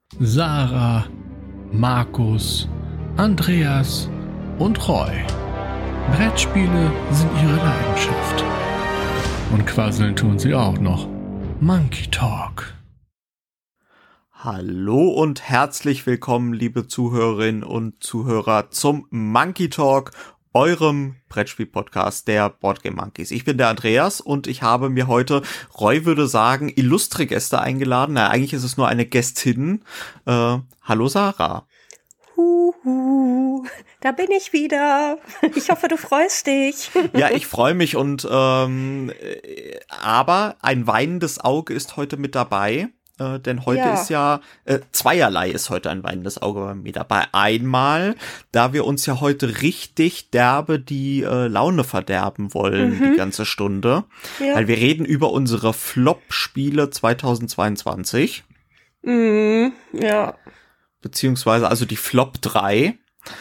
Sarah, Markus, Andreas und Roy. Brettspiele sind ihre Leidenschaft. Und quasseln tun sie auch noch. Monkey Talk. Hallo und herzlich willkommen, liebe Zuhörerinnen und Zuhörer, zum Monkey Talk, eurem Brettspiel-Podcast der Boardgame Monkeys. Ich bin der Andreas und ich habe mir heute, Roy würde sagen, illustre Gäste eingeladen. Na, eigentlich ist es nur eine Gästin. Hallo Sarah. Da bin ich wieder. Ich hoffe, du freust dich. Ja, ich freue mich und aber ein weinendes Auge ist heute mit dabei. Denn heute ist ja zweierlei ist heute ein weinendes Auge bei mir dabei. Einmal, da wir uns ja heute richtig derbe die Laune verderben wollen, die ganze Stunde. Ja. Weil wir reden über unsere Flop-Spiele 2022. Ja. Beziehungsweise also die Flop 3.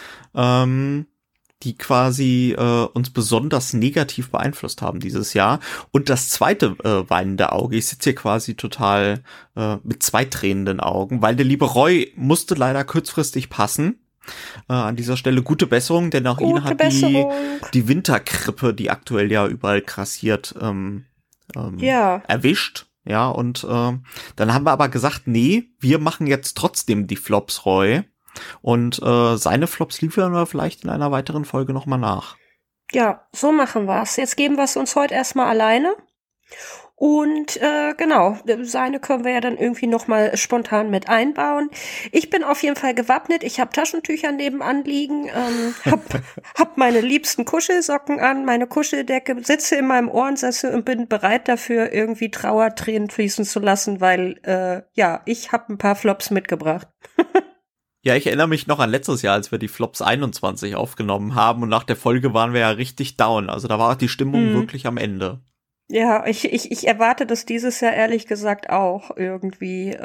Die quasi uns besonders negativ beeinflusst haben dieses Jahr. Und das zweite weinende Auge, ich sitze hier quasi total mit zwei tränenden Augen, weil der liebe Roy musste leider kurzfristig passen. An dieser Stelle gute Besserung, denn auch ihn hat die Wintergrippe, die aktuell ja überall grassiert, erwischt. Ja, und dann haben wir aber gesagt, nee, wir machen jetzt trotzdem die Flops, Roy. Und seine Flops liefern wir vielleicht in einer weiteren Folge nochmal nach. Ja, so machen wir's. Jetzt geben wir es uns heute erstmal alleine. Und genau, seine können wir ja dann irgendwie nochmal spontan mit einbauen. Ich bin auf jeden Fall gewappnet. Ich habe Taschentücher nebenan liegen, hab meine liebsten Kuschelsocken an, meine Kuscheldecke, sitze in meinem Ohrensessel und bin bereit dafür, irgendwie Trauertränen fließen zu lassen, weil ich habe ein paar Flops mitgebracht. Ja, ich erinnere mich noch an letztes Jahr, als wir die Flops 21 aufgenommen haben und nach der Folge waren wir ja richtig down. Also da war die Stimmung wirklich am Ende. Ja, ich erwarte das dieses Jahr ehrlich gesagt auch irgendwie.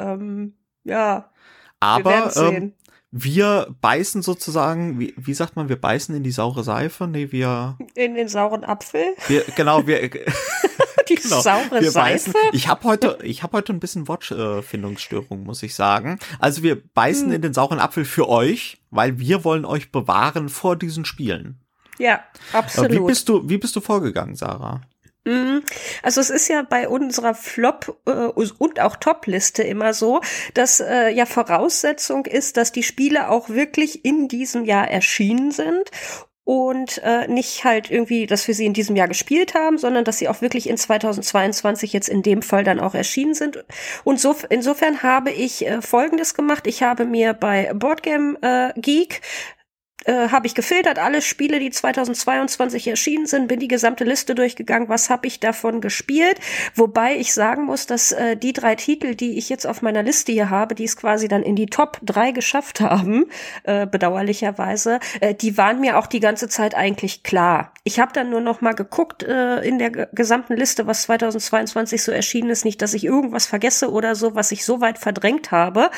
Aber wir beißen sozusagen, wie sagt man, wir beißen in die saure Seife? Nee, wir... In den sauren Apfel? Die saure Seife? Ich habe heute ein bisschen Wortfindungsstörung, muss ich sagen. Also wir beißen in den sauren Apfel für euch, weil wir wollen euch bewahren vor diesen Spielen. Ja, absolut. Wie bist du vorgegangen, Sarah? Also es ist ja bei unserer Flop- und auch Top-Liste immer so, dass Voraussetzung ist, dass die Spiele auch wirklich in diesem Jahr erschienen sind. Und nicht halt irgendwie, dass wir sie in diesem Jahr gespielt haben, sondern dass sie auch wirklich in 2022 jetzt in dem Fall dann auch erschienen sind. Und insofern habe ich Folgendes gemacht. Ich habe mir bei Boardgame Geek habe ich gefiltert, alle Spiele, die 2022 erschienen sind, bin die gesamte Liste durchgegangen, was habe ich davon gespielt, wobei ich sagen muss, dass die 3 Titel, die ich jetzt auf meiner Liste hier habe, die es quasi dann in die Top 3 geschafft haben, bedauerlicherweise, die waren mir auch die ganze Zeit eigentlich klar. Ich habe dann nur noch mal geguckt in der gesamten Liste, was 2022 so erschienen ist, nicht, dass ich irgendwas vergesse oder so, was ich so weit verdrängt habe.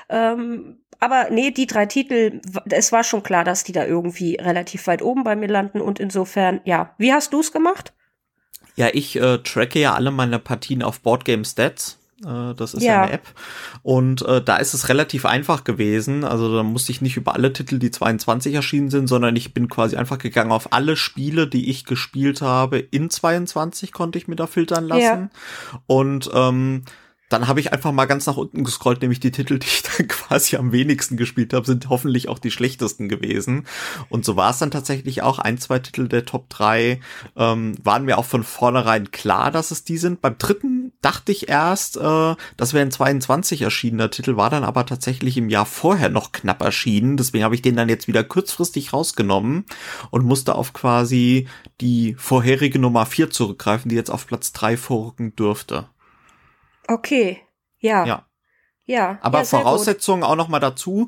Aber nee, die 3 Titel, es war schon klar, dass die da irgendwie relativ weit oben bei mir landen und insofern, ja. Wie hast du's gemacht? Ja, ich tracke ja alle meine Partien auf Boardgame Stats. Das ist ja eine App. Und da ist es relativ einfach gewesen. Also da musste ich nicht über alle Titel, die 22 erschienen sind, sondern ich bin quasi einfach gegangen auf alle Spiele, die ich gespielt habe. In 22 konnte ich mir da filtern lassen. Ja. Und dann habe ich einfach mal ganz nach unten gescrollt, nämlich die Titel, die ich dann quasi am wenigsten gespielt habe, sind hoffentlich auch die schlechtesten gewesen. Und so war es dann tatsächlich auch. 1-2 Titel der Top 3 waren mir auch von vornherein klar, dass es die sind. Beim dritten dachte ich erst, das wäre ein 22 erschienener Titel, war dann aber tatsächlich im Jahr vorher noch knapp erschienen. Deswegen habe ich den dann jetzt wieder kurzfristig rausgenommen und musste auf quasi die vorherige Nummer 4 zurückgreifen, die jetzt auf Platz 3 vorrücken dürfte. Okay, ja. Aber ja, Voraussetzungen auch noch mal dazu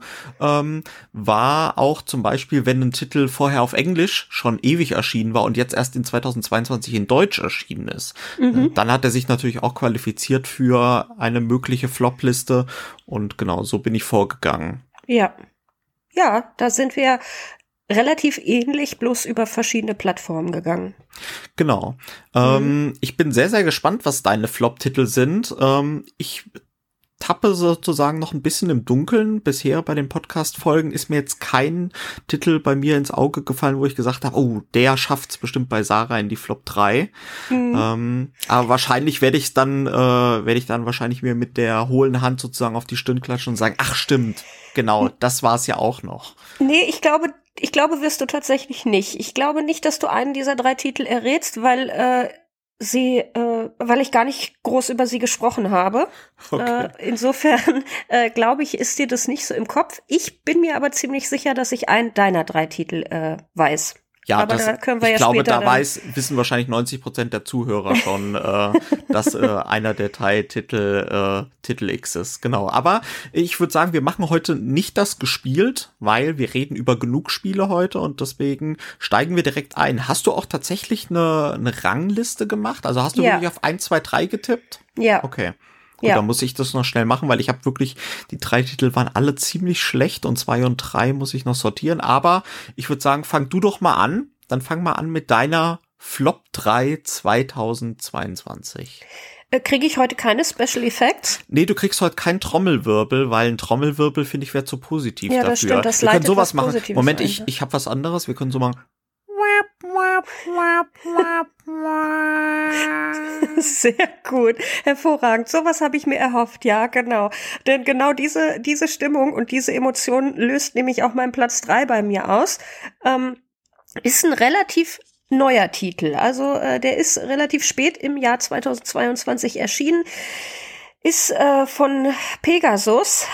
war auch zum Beispiel, wenn ein Titel vorher auf Englisch schon ewig erschienen war und jetzt erst in 2022 in Deutsch erschienen ist. Dann hat er sich natürlich auch qualifiziert für eine mögliche Flop-Liste und genau, so bin ich vorgegangen. Ja, da sind wir relativ ähnlich, bloß über verschiedene Plattformen gegangen. Genau. Ich bin sehr, sehr gespannt, was deine Flop-Titel sind. Ich tappe sozusagen noch ein bisschen im Dunkeln. Bisher bei den Podcast-Folgen ist mir jetzt kein Titel bei mir ins Auge gefallen, wo ich gesagt habe, oh, der schafft's bestimmt bei Sarah in die Flop 3. Aber wahrscheinlich werde ich dann wahrscheinlich mir mit der hohlen Hand sozusagen auf die Stirn klatschen und sagen, ach stimmt, genau, das war's ja auch noch. Nee, ich glaube, wirst du tatsächlich nicht. Ich glaube nicht, dass du einen dieser 3 Titel errätst, weil ich gar nicht groß über sie gesprochen habe. Okay. Insofern glaube ich, ist dir das nicht so im Kopf. Ich bin mir aber ziemlich sicher, dass ich einen deiner 3 Titel weiß. Ja, aber da können wir ich glaube, später wissen wahrscheinlich 90% der Zuhörer schon, dass einer der 3 Titel X ist. Genau. Aber ich würde sagen, wir machen heute nicht das gespielt, weil wir reden über genug Spiele heute und deswegen steigen wir direkt ein. Hast du auch tatsächlich eine Rangliste gemacht? Also hast du wirklich auf 1, 2, 3 getippt? Ja. Okay. Gut, dann muss ich das noch schnell machen, weil ich habe wirklich, die 3 Titel waren alle ziemlich schlecht und 2 und 3 muss ich noch sortieren. Aber ich würde sagen, fang du doch mal an. Dann fang mal an mit deiner Flop 3 2022. Kriege ich heute keine Special Effects? Nee, du kriegst heute keinen Trommelwirbel, weil ein Trommelwirbel, finde ich, wäre zu positiv dafür. Ja, das stimmt, das wir können sowas machen. Positives Moment, ich habe was anderes. Wir können so machen. Sehr gut, hervorragend. Sowas habe ich mir erhofft, ja, genau. Denn genau diese Stimmung und diese Emotion löst nämlich auch meinen Platz 3 bei mir aus. Ist ein relativ neuer Titel. Also der ist relativ spät im Jahr 2022 erschienen. Ist von Pegasus.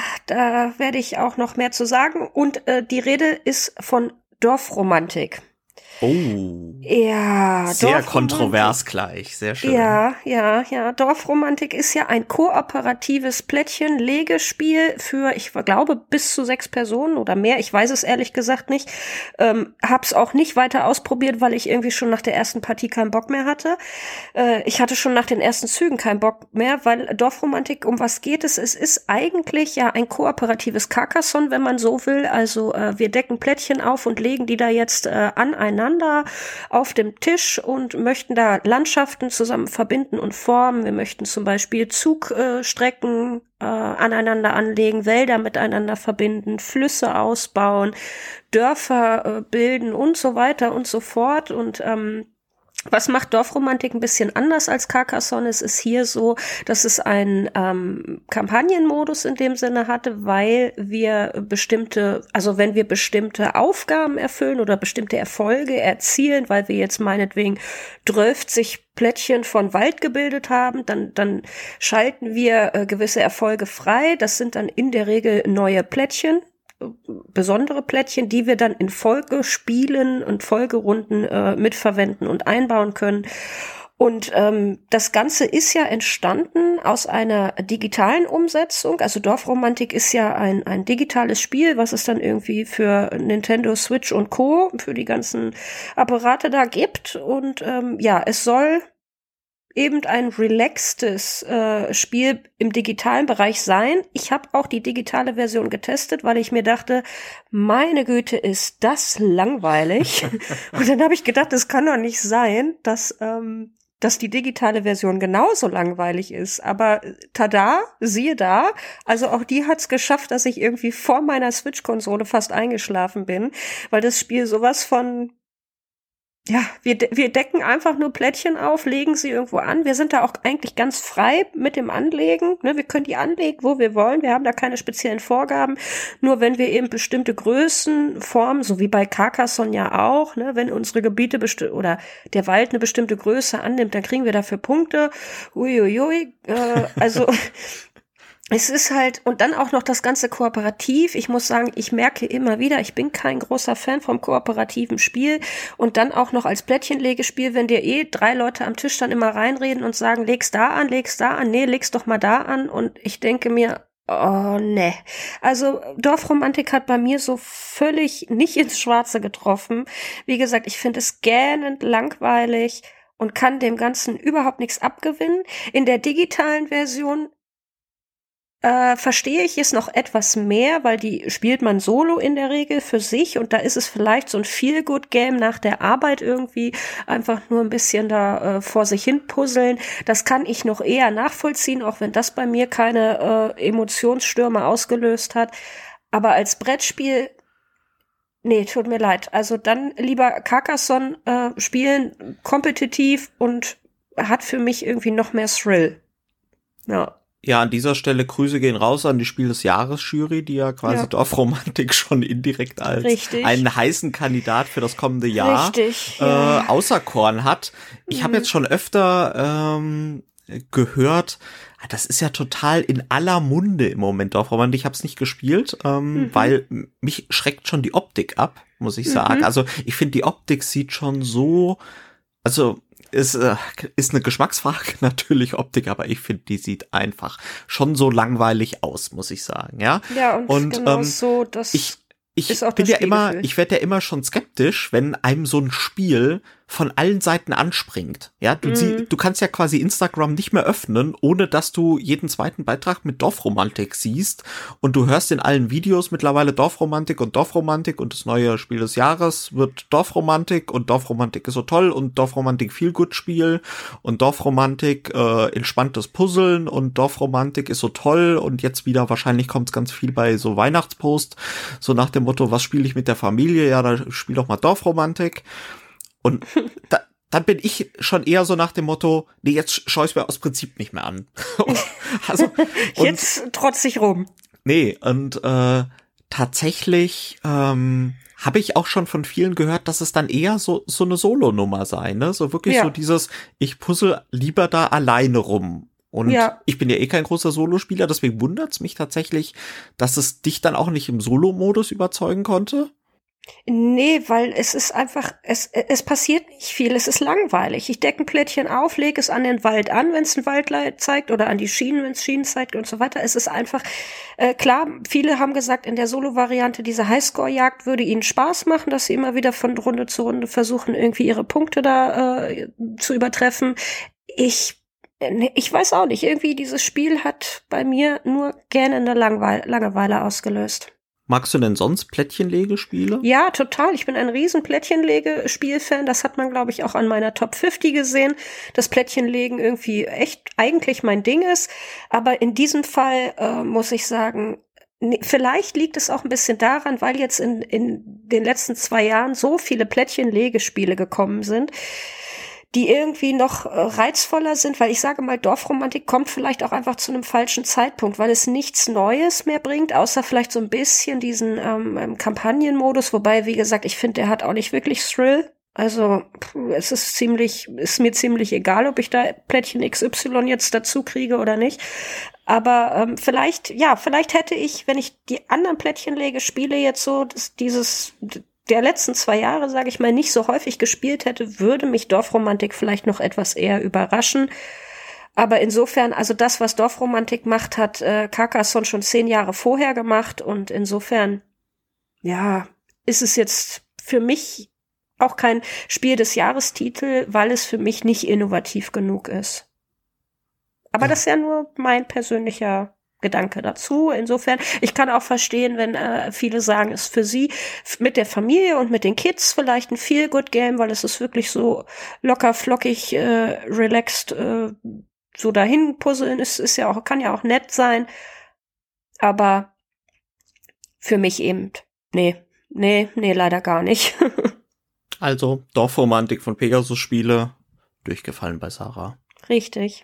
Da werde ich auch noch mehr zu sagen. Und die Rede ist von Dorfromantik. Oh. Ja, sehr kontrovers gleich, sehr schön. Ja. Dorfromantik ist ja ein kooperatives Plättchen-Legespiel für, ich glaube, bis zu 6 Personen oder mehr. Ich weiß es ehrlich gesagt nicht. Hab's auch nicht weiter ausprobiert, weil ich irgendwie schon nach der ersten Partie keinen Bock mehr hatte. Ich hatte schon nach den ersten Zügen keinen Bock mehr, weil Dorfromantik, um was geht es? Es ist eigentlich ja ein kooperatives Carcassonne, wenn man so will. Also wir decken Plättchen auf und legen die da jetzt aneinander auf dem Tisch und möchten da Landschaften zusammen verbinden und formen. Wir möchten zum Beispiel Zugstrecken aneinander anlegen, Wälder miteinander verbinden, Flüsse ausbauen, Dörfer bilden und so weiter und so fort. Und was macht Dorfromantik ein bisschen anders als Carcassonne? Es ist hier so, dass es einen Kampagnenmodus in dem Sinne hatte, weil wir wenn wir bestimmte Aufgaben erfüllen oder bestimmte Erfolge erzielen, weil wir jetzt meinetwegen 12 Plättchen von Wald gebildet haben, dann schalten wir gewisse Erfolge frei. Das sind dann in der Regel neue Plättchen, besondere Plättchen, die wir dann in Folgespielen und Folgerunden mitverwenden und einbauen können. Und das Ganze ist ja entstanden aus einer digitalen Umsetzung. Also Dorfromantik ist ja ein digitales Spiel, was es dann irgendwie für Nintendo Switch und Co., für die ganzen Apparate da gibt. Und es soll eben ein relaxtes Spiel im digitalen Bereich sein. Ich habe auch die digitale Version getestet, weil ich mir dachte, meine Güte, ist das langweilig. Und dann habe ich gedacht, es kann doch nicht sein, dass die digitale Version genauso langweilig ist. Aber tada, siehe da, also auch die hat's geschafft, dass ich irgendwie vor meiner Switch-Konsole fast eingeschlafen bin, weil das Spiel sowas von wir decken einfach nur Plättchen auf, legen sie irgendwo an. Wir sind da auch eigentlich ganz frei mit dem Anlegen. Ne? Wir können die anlegen, wo wir wollen. Wir haben da keine speziellen Vorgaben. Nur wenn wir eben bestimmte Größen formen, so wie bei Carcassonne ja auch, ne? Wenn unsere Gebiete oder der Wald eine bestimmte Größe annimmt, dann kriegen wir dafür Punkte. Uiuiui. Also es ist halt, und dann auch noch das Ganze kooperativ. Ich muss sagen, ich merke immer wieder, ich bin kein großer Fan vom kooperativen Spiel. Und dann auch noch als Plättchenlegespiel, wenn dir 3 Leute am Tisch dann immer reinreden und sagen, leg's da an, nee, leg's doch mal da an. Und ich denke mir, oh, ne. Also Dorfromantik hat bei mir so völlig nicht ins Schwarze getroffen. Wie gesagt, ich finde es gähnend langweilig und kann dem Ganzen überhaupt nichts abgewinnen. In der digitalen Version verstehe ich es noch etwas mehr, weil die spielt man solo in der Regel für sich und da ist es vielleicht so ein Feel-Good-Game nach der Arbeit irgendwie, einfach nur ein bisschen da vor sich hin puzzeln. Das kann ich noch eher nachvollziehen, auch wenn das bei mir keine Emotionsstürme ausgelöst hat. Aber als Brettspiel, nee, tut mir leid. Also dann lieber Carcassonne spielen, kompetitiv und hat für mich irgendwie noch mehr Thrill. Ja. Ja, an dieser Stelle Grüße gehen raus an die Spiel des Jahres Jury, die ja quasi Dorfromantik schon indirekt als einen heißen Kandidat für das kommende Jahr auserkoren hat. Ich habe jetzt schon öfter gehört, das ist ja total in aller Munde im Moment Dorfromantik. Ich habe es nicht gespielt, weil mich schreckt schon die Optik ab, muss ich sagen. Also ich finde, die Optik sieht schon so, also ist eine Geschmacksfrage natürlich, Optik, aber ich finde, die sieht einfach schon so langweilig aus, muss ich sagen, ja. Ja, und genau so, das ich werde ja immer schon skeptisch, wenn einem so ein Spiel von allen Seiten anspringt. Ja, du kannst ja quasi Instagram nicht mehr öffnen, ohne dass du jeden zweiten Beitrag mit Dorfromantik siehst und du hörst in allen Videos mittlerweile Dorfromantik und das neue Spiel des Jahres wird Dorfromantik und Dorfromantik ist so toll und Dorfromantik Feel-Good-Spiel und Dorfromantik entspanntes Puzzeln und Dorfromantik ist so toll und jetzt wieder wahrscheinlich kommt es ganz viel bei so Weihnachtspost, so nach dem Motto, was spiele ich mit der Familie? Ja, da spiel doch mal Dorfromantik. Und dann bin ich schon eher so nach dem Motto, nee, jetzt schaue ich es mir aus Prinzip nicht mehr an. Jetzt trotzig rum. Nee, und tatsächlich habe ich auch schon von vielen gehört, dass es dann eher so eine Solo-Nummer sei, ne? So wirklich so dieses, ich puzzle lieber da alleine rum. Und ich bin ja kein großer Solospieler, deswegen wundert's mich tatsächlich, dass es dich dann auch nicht im Solo-Modus überzeugen konnte. Nee, weil es ist einfach, es passiert nicht viel, es ist langweilig. Ich decke ein Plättchen auf, lege es an den Wald an, wenn es einen Wald zeigt, oder an die Schienen, wenn es Schienen zeigt und so weiter. Es ist einfach, klar, viele haben gesagt, in der Solo-Variante diese Highscore-Jagd würde ihnen Spaß machen, dass sie immer wieder von Runde zu Runde versuchen, irgendwie ihre Punkte da zu übertreffen. Ich weiß auch nicht, irgendwie dieses Spiel hat bei mir nur gerne eine Langeweile ausgelöst. Magst du denn sonst Plättchenlegespiele? Ja, total. Ich bin ein riesen Plättchenlegespiel-Fan. Das hat man, glaube ich, auch an meiner Top 50 gesehen, dass Plättchenlegen irgendwie echt eigentlich mein Ding ist. Aber in diesem Fall muss ich sagen, vielleicht liegt es auch ein bisschen daran, weil jetzt in den letzten 2 Jahren so viele Plättchenlegespiele gekommen sind, die irgendwie noch reizvoller sind, weil ich sage mal, Dorfromantik kommt vielleicht auch einfach zu einem falschen Zeitpunkt, weil es nichts Neues mehr bringt, außer vielleicht so ein bisschen diesen Kampagnenmodus, wobei, wie gesagt, ich finde, der hat auch nicht wirklich Thrill. Also es ist mir ziemlich egal, ob ich da Plättchen XY jetzt dazu kriege oder nicht. Aber vielleicht hätte ich, wenn ich die anderen Plättchenlegespiele jetzt so, der letzten 2 Jahre, sage ich mal, nicht so häufig gespielt hätte, würde mich Dorfromantik vielleicht noch etwas eher überraschen. Aber insofern, also das, was Dorfromantik macht, hat Carcassonne schon 10 Jahre vorher gemacht. Und insofern, ja, ist es jetzt für mich auch kein Spiel des Jahrestitel, weil es für mich nicht innovativ genug ist. Aber das ist ja nur mein persönlicher Gedanke dazu. Insofern, ich kann auch verstehen, wenn viele sagen, es ist für sie mit der Familie und mit den Kids vielleicht ein Feel-Good-Game, weil es ist wirklich so locker, flockig, relaxed, so dahin puzzeln. Ist ja auch, kann ja auch nett sein. Aber für mich eben, nee, leider gar nicht. Also, Dorfromantik von Pegasus Spiele, durchgefallen bei Sarah. Richtig.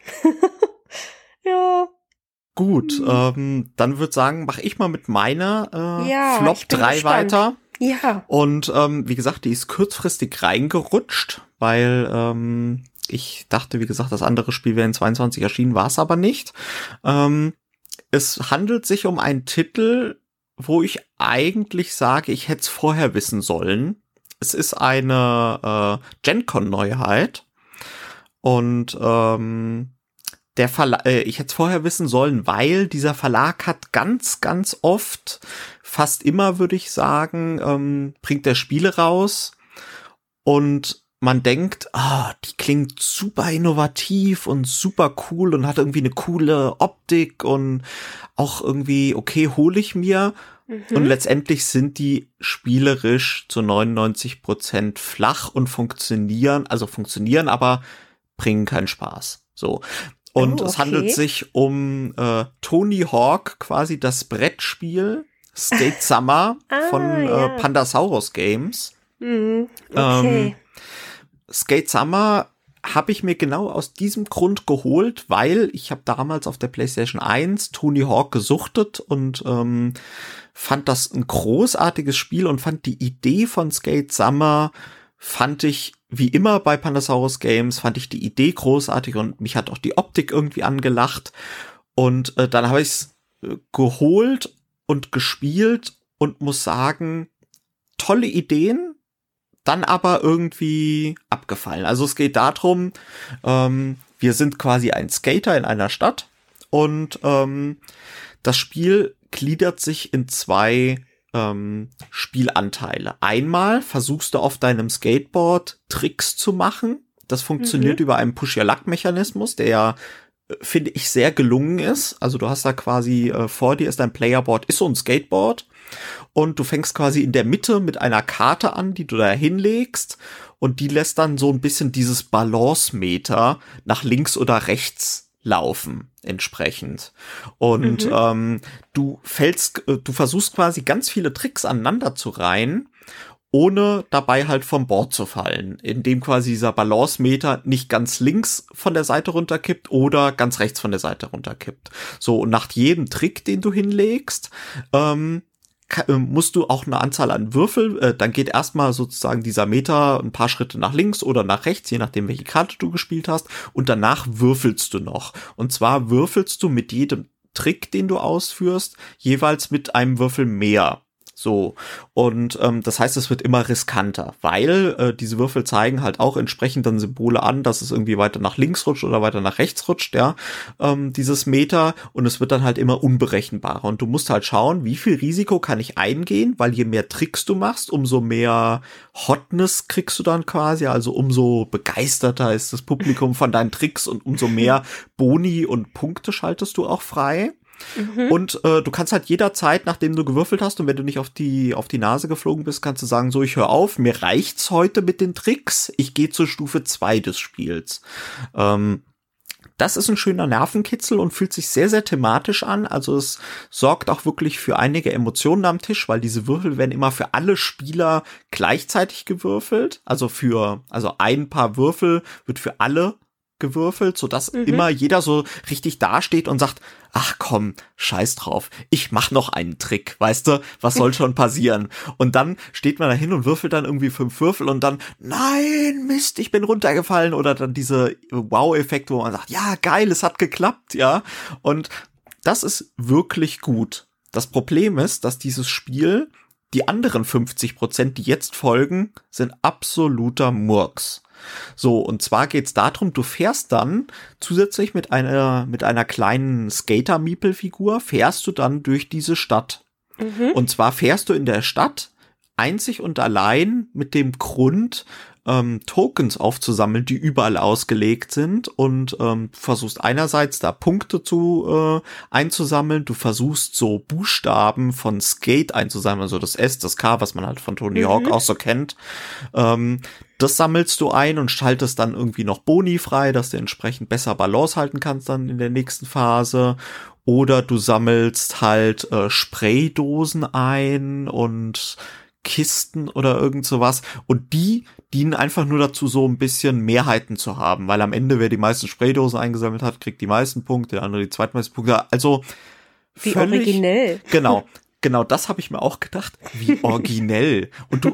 Ja. Gut, dann würde ich sagen, mache ich mal mit meiner Flop 3 weiter. Ja. Und wie gesagt, die ist kurzfristig reingerutscht, weil ich dachte, wie gesagt, das andere Spiel wäre in 22 erschienen, war es aber nicht. Es handelt sich um einen Titel, wo ich eigentlich sage, ich hätte es vorher wissen sollen. Es ist eine Gen-Con-Neuheit und der Verlag, ich hätte es vorher wissen sollen, weil dieser Verlag hat ganz, ganz oft, fast immer würde ich sagen, bringt der Spiele raus und man denkt, die klingt super innovativ und super cool und hat irgendwie eine coole Optik und auch irgendwie, okay, hole ich mir. Und letztendlich sind die spielerisch zu 99% flach und funktionieren, aber bringen keinen Spaß. So. Und es handelt sich um Tony Hawk, quasi das Brettspiel Skate Summer von Pandasaurus Games. Okay. Skate Summer habe ich mir genau aus diesem Grund geholt, weil ich habe damals auf der PlayStation 1 Tony Hawk gesuchtet und fand das ein großartiges Spiel und fand die Idee von Skate Summer, fand ich, wie immer bei Pandasaurus Games, fand ich die Idee großartig und mich hat auch die Optik irgendwie angelacht. Und dann habe ich es geholt und gespielt und muss sagen, tolle Ideen, dann aber irgendwie abgefallen. Also es geht darum, wir sind quasi ein Skater in einer Stadt und das Spiel gliedert sich in 2 Spielanteile. Einmal versuchst du auf deinem Skateboard Tricks zu machen. Das funktioniert über einen Push-Your-Luck-Mechanismus, der ja, finde ich, sehr gelungen ist. Also du hast da quasi vor dir ist dein Playerboard, ist so ein Skateboard und du fängst quasi in der Mitte mit einer Karte an, die du da hinlegst und die lässt dann so ein bisschen dieses Balance-Meter nach links oder rechts laufen entsprechend. Und du versuchst quasi ganz viele Tricks aneinander zu reihen, ohne dabei halt vom Board zu fallen, indem quasi dieser Balancemeter nicht ganz links von der Seite runterkippt oder ganz rechts von der Seite runterkippt. So, und nach jedem Trick, den du hinlegst, musst du auch eine Anzahl an Würfel, dann geht erstmal sozusagen dieser Meter ein paar Schritte nach links oder nach rechts, je nachdem, welche Karte du gespielt hast, und danach würfelst du noch. Und zwar würfelst du mit jedem Trick, den du ausführst, jeweils mit einem Würfel mehr. So, und das heißt, es wird immer riskanter, weil diese Würfel zeigen halt auch entsprechend dann Symbole an, dass es irgendwie weiter nach links rutscht oder weiter nach rechts rutscht, ja, dieses Meter, und es wird dann halt immer unberechenbarer. Und du musst halt schauen, wie viel Risiko kann ich eingehen, weil je mehr Tricks du machst, umso mehr Hotness kriegst du dann quasi, also umso begeisterter ist das Publikum von deinen Tricks und umso mehr Boni und Punkte schaltest du auch frei. Und du kannst halt jederzeit, nachdem du gewürfelt hast und wenn du nicht auf die Nase geflogen bist, kannst du sagen, so, ich höre auf, mir reicht's heute mit den Tricks, ich gehe zur Stufe 2 des Spiels. Das ist ein schöner Nervenkitzel und fühlt sich sehr, sehr thematisch an. Also es sorgt auch wirklich für einige Emotionen am Tisch, weil diese Würfel werden immer für alle Spieler gleichzeitig gewürfelt. Also ein Paar Würfel wird für alle gewürfelt, sodass immer jeder so richtig dasteht und sagt, ach komm, scheiß drauf, ich mach noch einen Trick, weißt du, was soll schon passieren? Und dann steht man da hin und würfelt dann irgendwie 5 Würfel und dann, nein, Mist, ich bin runtergefallen, oder dann diese Wow-Effekt, wo man sagt, ja, geil, es hat geklappt, ja, und das ist wirklich gut. Das Problem ist, dass dieses Spiel, die anderen 50%, die jetzt folgen, sind absoluter Murks. So, und zwar geht's darum, du fährst dann zusätzlich mit einer kleinen Skater-Miepel-Figur, fährst du dann durch diese Stadt. Und zwar fährst du in der Stadt einzig und allein mit dem Grund, Tokens aufzusammeln, die überall ausgelegt sind, und versuchst einerseits da Punkte einzusammeln, du versuchst so Buchstaben von Skate einzusammeln, also das S, das K, was man halt von Tony Hawk auch so kennt, das sammelst du ein und schaltest dann irgendwie noch Boni frei, dass du entsprechend besser Balance halten kannst dann in der nächsten Phase. Oder du sammelst halt Spraydosen ein und Kisten oder irgend sowas. Und die dienen einfach nur dazu, so ein bisschen Mehrheiten zu haben. Weil am Ende, wer die meisten Spraydosen eingesammelt hat, kriegt die meisten Punkte, der andere die zweitmeisten Punkte. Also wie völlig originell. Genau, das habe ich mir auch gedacht. Wie originell. Und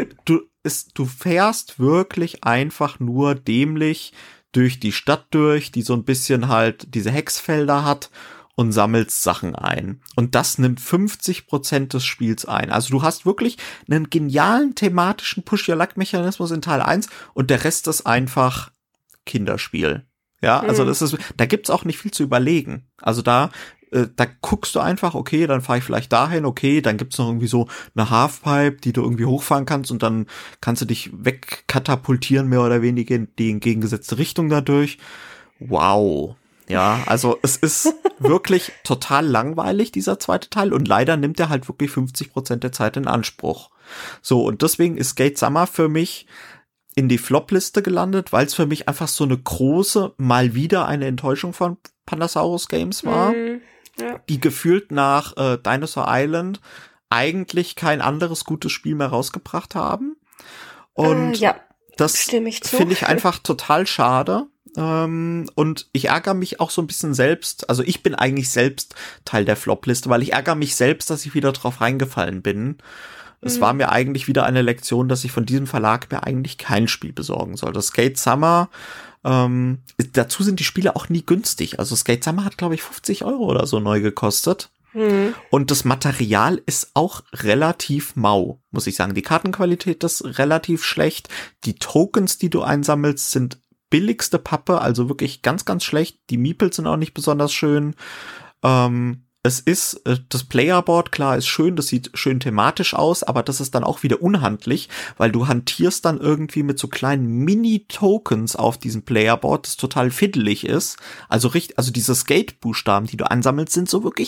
du fährst wirklich einfach nur dämlich durch die Stadt durch, die so ein bisschen halt diese Hexfelder hat, und sammelst Sachen ein. Und das nimmt 50% des Spiels ein. Also du hast wirklich einen genialen thematischen Push-Your-Luck-Mechanismus in Teil 1 und der Rest ist einfach Kinderspiel. Ja, also da gibt's auch nicht viel zu überlegen. Also da da guckst du einfach, okay, dann fahre ich vielleicht dahin, okay, dann gibt's noch irgendwie so eine Halfpipe, die du irgendwie hochfahren kannst und dann kannst du dich wegkatapultieren, mehr oder weniger in die entgegengesetzte Richtung dadurch. Wow. Ja, also es ist wirklich total langweilig, dieser zweite Teil, und leider nimmt er halt wirklich 50% der Zeit in Anspruch. So, und deswegen ist Skate Summer für mich in die Flop-Liste gelandet, weil es für mich einfach so eine große, mal wieder eine Enttäuschung von Pandasaurus Games war, die gefühlt nach Dinosaur Island eigentlich kein anderes gutes Spiel mehr rausgebracht haben. Und das finde ich einfach total schade. Und ich ärgere mich auch so ein bisschen selbst, also ich bin eigentlich selbst Teil der Flop-Liste, weil ich ärgere mich selbst, dass ich wieder drauf reingefallen bin. Es war mir eigentlich wieder eine Lektion, dass ich von diesem Verlag mir eigentlich kein Spiel besorgen soll. Das Skate Summer, dazu sind die Spiele auch nie günstig. Also Skate Summer hat, glaube ich, 50 € oder so neu gekostet. Und das Material ist auch relativ mau, muss ich sagen. Die Kartenqualität ist relativ schlecht. Die Tokens, die du einsammelst, sind billigste Pappe, also wirklich ganz, ganz schlecht. Die Meeples sind auch nicht besonders schön. Es ist, das Playerboard, klar, ist schön, das sieht schön thematisch aus, aber das ist dann auch wieder unhandlich, weil du hantierst dann irgendwie mit so kleinen Mini-Tokens auf diesem Playerboard, das total fiddelig ist. Also diese Skate-Buchstaben, die du ansammelst, sind so wirklich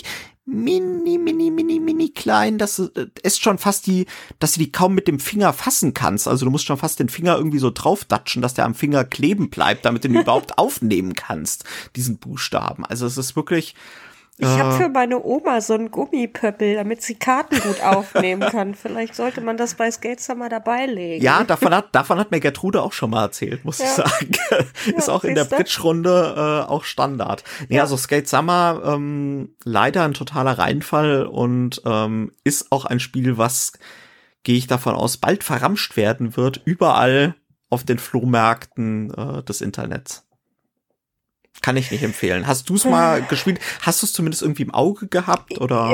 mini klein, das ist schon fast dass du die kaum mit dem Finger fassen kannst. Also du musst schon fast den Finger irgendwie so draufdatschen, dass der am Finger kleben bleibt, damit du ihn überhaupt aufnehmen kannst, diesen Buchstaben. Also es ist wirklich... Ich habe für meine Oma so einen Gummipöppel, damit sie Karten gut aufnehmen kann. Vielleicht sollte man das bei Skate Summer dabei legen. Ja, davon hat mir Gertrude auch schon mal erzählt, muss ich sagen. Ist auch in der Bridge-Runde auch Standard. Nee, also Skate Summer, leider ein totaler Reinfall und ist auch ein Spiel, was, gehe ich davon aus, bald verramscht werden wird, überall auf den Flohmärkten des Internets. Kann ich nicht empfehlen. Hast du es mal gespielt? Hast du es zumindest irgendwie im Auge gehabt, oder?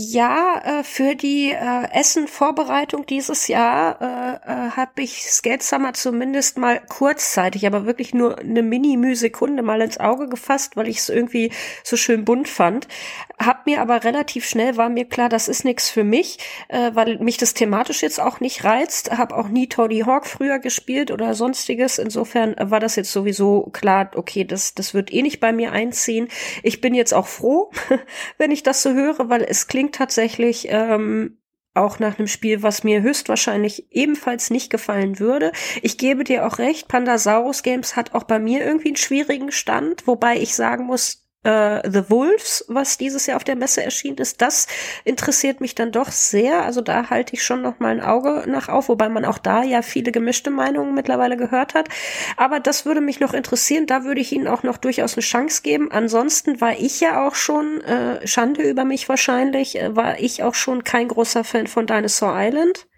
Für die Essen-Vorbereitung dieses Jahr habe ich Skate Summer zumindest mal kurzzeitig, aber wirklich nur eine Mini-Sekunde mal ins Auge gefasst, weil ich es irgendwie so schön bunt fand. Hab mir aber relativ schnell, war mir klar, das ist nichts für mich, weil mich das thematisch jetzt auch nicht reizt. Hab auch nie Tony Hawk früher gespielt oder sonstiges. Insofern war das jetzt sowieso klar, okay, das wird eh nicht bei mir einziehen. Ich bin jetzt auch froh, wenn ich das so höre, weil es klingt tatsächlich auch nach einem Spiel, was mir höchstwahrscheinlich ebenfalls nicht gefallen würde. Ich gebe dir auch recht, Pandasaurus Games hat auch bei mir irgendwie einen schwierigen Stand, wobei ich sagen muss, The Wolves, was dieses Jahr auf der Messe erschienen ist, das interessiert mich dann doch sehr. Also da halte ich schon noch mal ein Auge nach auf, wobei man auch da ja viele gemischte Meinungen mittlerweile gehört hat. Aber das würde mich noch interessieren. Da würde ich ihnen auch noch durchaus eine Chance geben. Ansonsten war ich ja auch schon, Schande über mich wahrscheinlich, war ich auch schon kein großer Fan von Dinosaur Island.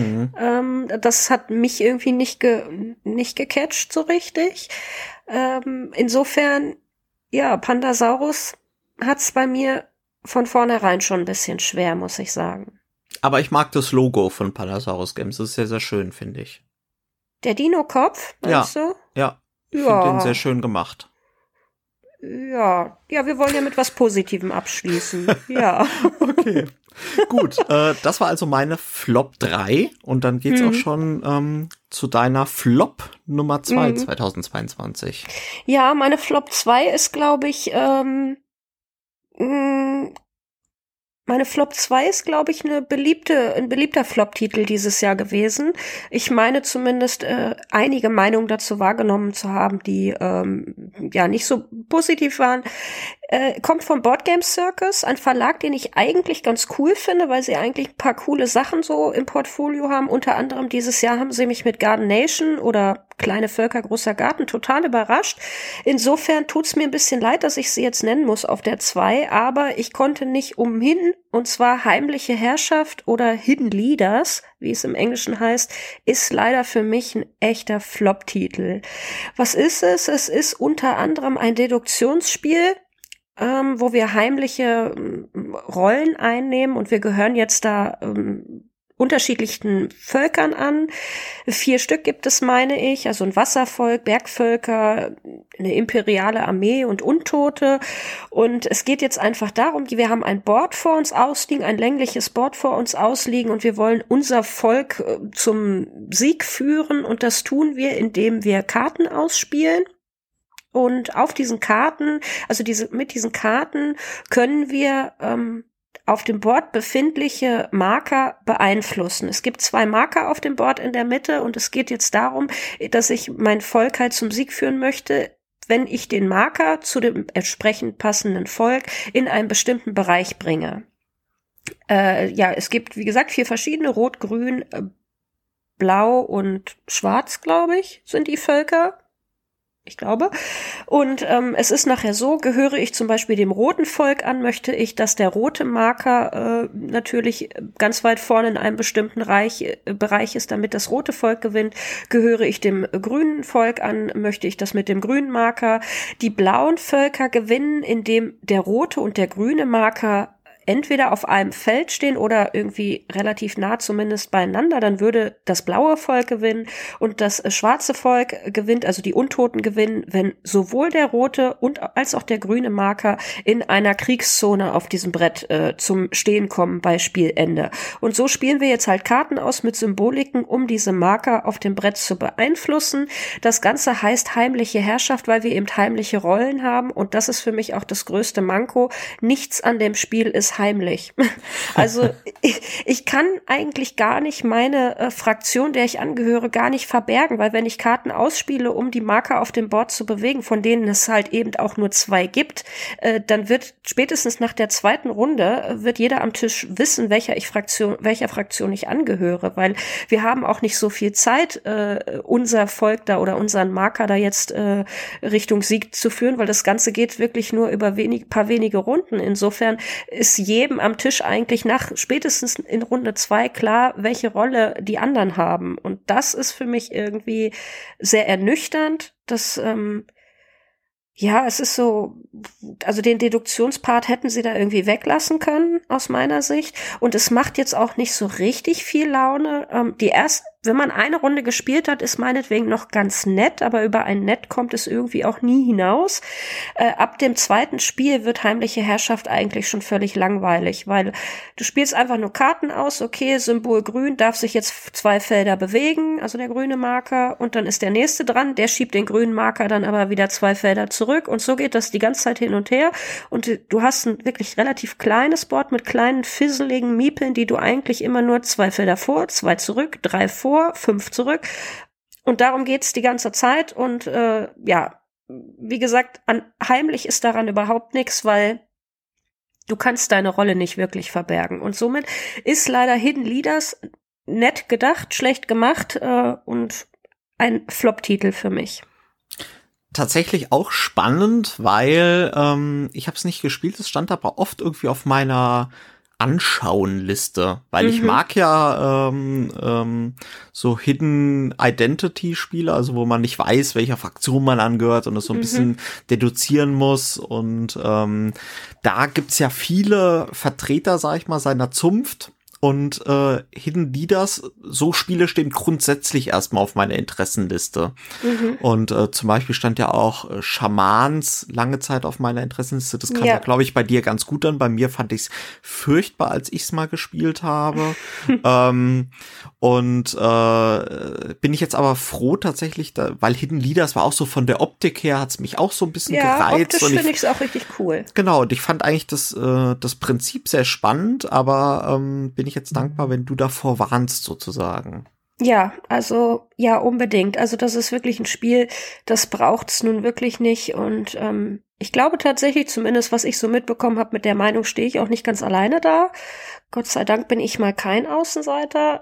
Das hat mich irgendwie nicht gecatcht so richtig. Insofern, ja, Pandasaurus hat's bei mir von vornherein schon ein bisschen schwer, muss ich sagen. Aber ich mag das Logo von Pandasaurus Games. Das ist sehr, sehr schön, finde ich. Der Dino-Kopf, meinst du? Ja, ich finde den sehr schön gemacht. Ja, wir wollen ja mit was Positivem abschließen. Ja. Okay. Gut, das war also meine Flop 3 und dann geht's auch schon zu deiner Flop Nummer 2 2022. Ja, meine Flop 2 ist, glaube ich, meine Flop 2 ist, glaube ich, ein beliebter Flop-Titel dieses Jahr gewesen. Ich meine zumindest einige Meinungen dazu wahrgenommen zu haben, die nicht so positiv waren. Kommt vom Board Game Circus, ein Verlag, den ich eigentlich ganz cool finde, weil sie eigentlich ein paar coole Sachen so im Portfolio haben. Unter anderem dieses Jahr haben sie mich mit Garden Nation oder Kleine Völker, großer Garten total überrascht. Insofern tut's mir ein bisschen leid, dass ich sie jetzt nennen muss auf der 2, aber ich konnte nicht umhin, und zwar Heimliche Herrschaft oder Hidden Leaders, wie es im Englischen heißt, ist leider für mich ein echter Flop-Titel. Was ist es? Es ist unter anderem ein Deduktionsspiel, wo wir heimliche Rollen einnehmen und wir gehören jetzt da unterschiedlichen Völkern an. 4 Stück gibt es, meine ich, also ein Wasservolk, Bergvölker, eine imperiale Armee und Untote. Und es geht jetzt einfach darum, wir haben ein Board vor uns ausliegen, ein längliches Board vor uns ausliegen und wir wollen unser Volk zum Sieg führen und das tun wir, indem wir Karten ausspielen. Und auf diesen Karten, also mit diesen Karten können wir auf dem Board befindliche Marker beeinflussen. Es gibt 2 Marker auf dem Board in der Mitte und es geht jetzt darum, dass ich mein Volk halt zum Sieg führen möchte, wenn ich den Marker zu dem entsprechend passenden Volk in einen bestimmten Bereich bringe. Es gibt, wie gesagt, 4 verschiedene, Rot, Grün, Blau und Schwarz, glaube ich, sind die Völker. Ich glaube. Und es ist nachher so, gehöre ich zum Beispiel dem roten Volk an, möchte ich, dass der rote Marker natürlich ganz weit vorne in einem bestimmten Bereich ist, damit das rote Volk gewinnt. Gehöre ich dem grünen Volk an, möchte ich, dass mit dem grünen Marker die blauen Völker gewinnen, indem der rote und der grüne Marker entweder auf einem Feld stehen oder irgendwie relativ nah zumindest beieinander, dann würde das blaue Volk gewinnen und das schwarze Volk gewinnt, also die Untoten gewinnen, wenn sowohl der rote als auch der grüne Marker in einer Kriegszone auf diesem Brett zum Stehen kommen bei Spielende. Und so spielen wir jetzt halt Karten aus mit Symboliken, um diese Marker auf dem Brett zu beeinflussen. Das Ganze heißt heimliche Herrschaft, weil wir eben heimliche Rollen haben und das ist für mich auch das größte Manko. Nichts an dem Spiel ist heimlich. Also ich kann eigentlich gar nicht meine Fraktion, der ich angehöre, gar nicht verbergen, weil wenn ich Karten ausspiele, um die Marker auf dem Board zu bewegen, von denen es halt eben auch nur 2 gibt, dann wird spätestens nach der 2. Runde wird jeder am Tisch wissen, welcher Fraktion ich angehöre, weil wir haben auch nicht so viel Zeit, unser Volk da oder unseren Marker da jetzt Richtung Sieg zu führen, weil das Ganze geht wirklich nur über paar wenige Runden. Insofern ist jedem am Tisch eigentlich spätestens in Runde 2 klar, welche Rolle die anderen haben. Und das ist für mich irgendwie sehr ernüchternd, dass es ist so, also den Deduktionspart hätten sie da irgendwie weglassen können, aus meiner Sicht. Und es macht jetzt auch nicht so richtig viel Laune. Wenn man eine Runde gespielt hat, ist meinetwegen noch ganz nett, aber über ein Nett kommt es irgendwie auch nie hinaus. Ab dem 2. Spiel wird heimliche Herrschaft eigentlich schon völlig langweilig, weil du spielst einfach nur Karten aus, okay, Symbol grün darf sich jetzt 2 Felder bewegen, also der grüne Marker, und dann ist der nächste dran, der schiebt den grünen Marker dann aber wieder 2 Felder zurück und so geht das die ganze Zeit hin und her und du hast ein wirklich relativ kleines Board mit kleinen, fisseligen Miepeln, die du eigentlich immer nur 2 Felder vor, 2 zurück, 3 vor, 5 zurück. Und darum geht's die ganze Zeit. Und wie gesagt, heimlich ist daran überhaupt nichts, weil du kannst deine Rolle nicht wirklich verbergen. Und somit ist leider Hidden Leaders nett gedacht, schlecht gemacht und ein Flop-Titel für mich. Tatsächlich auch spannend, weil ich habe es nicht gespielt, es stand aber oft irgendwie auf meiner Anschauen-Liste, weil ich mag ja so Hidden Identity Spiele, also wo man nicht weiß, welcher Fraktion man angehört und es so ein bisschen deduzieren muss und da gibt's ja viele Vertreter, sag ich mal, seiner Zunft. Und Hidden Leaders, so Spiele stehen grundsätzlich erstmal auf meiner Interessenliste. Und zum Beispiel stand ja auch Schamans lange Zeit auf meiner Interessenliste. Das kam ja, glaube ich, bei dir ganz gut an. Bei mir fand ich es furchtbar, als ich es mal gespielt habe. Bin ich jetzt aber froh tatsächlich, weil Hidden Leaders war auch so von der Optik her, hat's mich auch so ein bisschen gereizt. Ja, optisch finde ich es auch richtig cool. Genau, und ich fand eigentlich das Prinzip sehr spannend, aber bin ich jetzt dankbar, wenn du davor warnst, sozusagen. Ja, also, ja, unbedingt. Also das ist wirklich ein Spiel, das braucht's nun wirklich nicht. Und ich glaube tatsächlich, zumindest was ich so mitbekommen habe, mit der Meinung stehe ich auch nicht ganz alleine da. Gott sei Dank bin ich mal kein Außenseiter.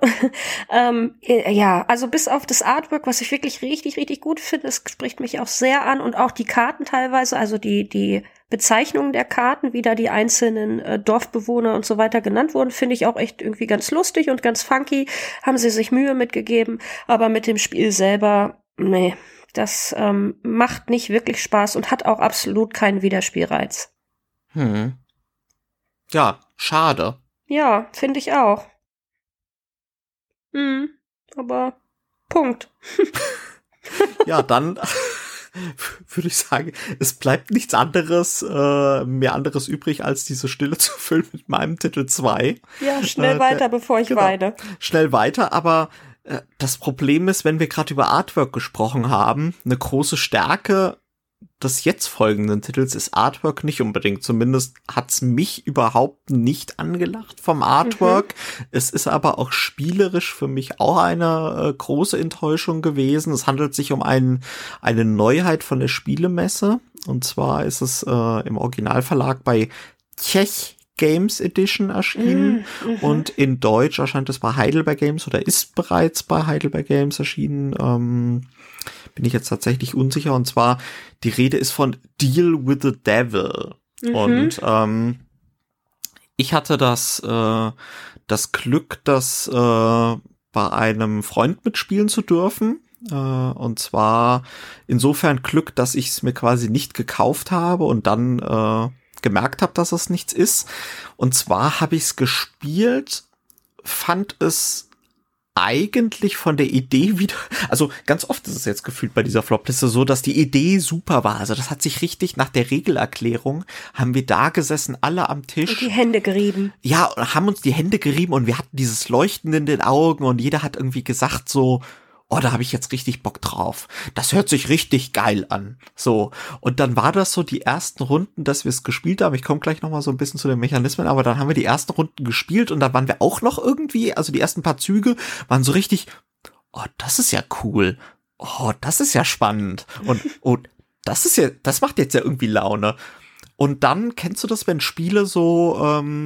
Also bis auf das Artwork, was ich wirklich richtig, richtig gut finde, das spricht mich auch sehr an. Und auch die Karten teilweise, also die Bezeichnungen der Karten, wie da die einzelnen Dorfbewohner und so weiter genannt wurden, finde ich auch echt irgendwie ganz lustig und ganz funky. Haben sie sich Mühe mitgegeben, aber mit dem Spiel selber, nee, das macht nicht wirklich Spaß und hat auch absolut keinen Wiederspielreiz. Ja, schade. Ja, finde ich auch. Aber Punkt. Ja, dann würde ich sagen, es bleibt nichts anderes, mehr anderes übrig, als diese Stille zu füllen mit meinem Titel 2. Ja, schnell weiter, bevor ich weine. Schnell weiter, aber das Problem ist, wenn wir gerade über Artwork gesprochen haben, eine große Stärke des jetzt folgenden Titels ist Artwork nicht unbedingt. Zumindest hat's mich überhaupt nicht angelacht vom Artwork. Es ist aber auch spielerisch für mich auch eine große Enttäuschung gewesen. Es handelt sich um eine Neuheit von der Spielemesse. Und zwar ist es im Originalverlag bei Tschech Games Edition erschienen und in Deutsch erscheint es bei Heidelberg Games oder ist bereits bei Heidelberg Games erschienen. Bin ich jetzt tatsächlich unsicher. Und zwar, die Rede ist von Deal with the Devil. Und ich hatte das Glück, das bei einem Freund mitspielen zu dürfen. Und zwar insofern Glück, dass ich es mir quasi nicht gekauft habe und dann gemerkt habe, dass es nichts ist. Und zwar habe ich es gespielt, fand es eigentlich von der Idee wieder, also ganz oft ist es jetzt gefühlt bei dieser Flopliste so, dass die Idee super war. Also das hat sich richtig nach der Regelerklärung, haben wir da gesessen, alle am Tisch. Und die Hände gerieben. Ja, haben uns die Hände gerieben und wir hatten dieses Leuchten in den Augen und jeder hat irgendwie gesagt so, oh, da habe ich jetzt richtig Bock drauf. Das hört sich richtig geil an. So. Und dann war das so die ersten Runden, dass wir es gespielt haben. Ich komme gleich noch mal so ein bisschen zu den Mechanismen, aber dann haben wir die ersten Runden gespielt und dann waren wir auch noch irgendwie, also die ersten paar Züge waren so richtig, oh, das ist ja cool. Oh, das ist ja spannend. Und das macht jetzt ja irgendwie Laune. Und dann, kennst du das, wenn Spiele so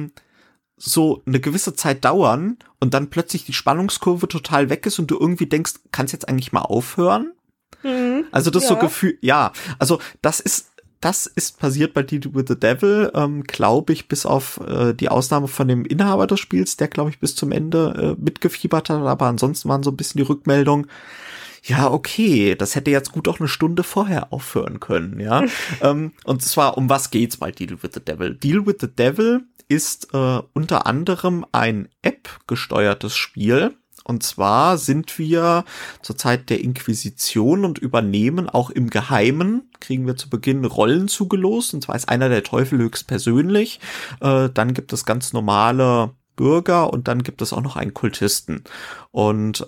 eine gewisse Zeit dauern und dann plötzlich die Spannungskurve total weg ist und du irgendwie denkst, kannst jetzt eigentlich mal aufhören? Also das so Gefühl, ja, also das ist passiert bei Deal with the Devil, glaube ich, bis auf die Ausnahme von dem Inhaber des Spiels, der, glaube ich, bis zum Ende mitgefiebert hat, aber ansonsten waren so ein bisschen die Rückmeldungen, ja, okay, das hätte jetzt gut auch eine Stunde vorher aufhören können, ja. Und zwar, um was geht's bei Deal with the Devil? Deal with the Devil ist unter anderem ein App-gesteuertes Spiel. Und zwar sind wir zur Zeit der Inquisition und übernehmen auch im Geheimen, kriegen wir zu Beginn Rollen zugelost. Und zwar ist einer der Teufel höchstpersönlich. Dann gibt es ganz normale Bürger und dann gibt es auch noch einen Kultisten. Und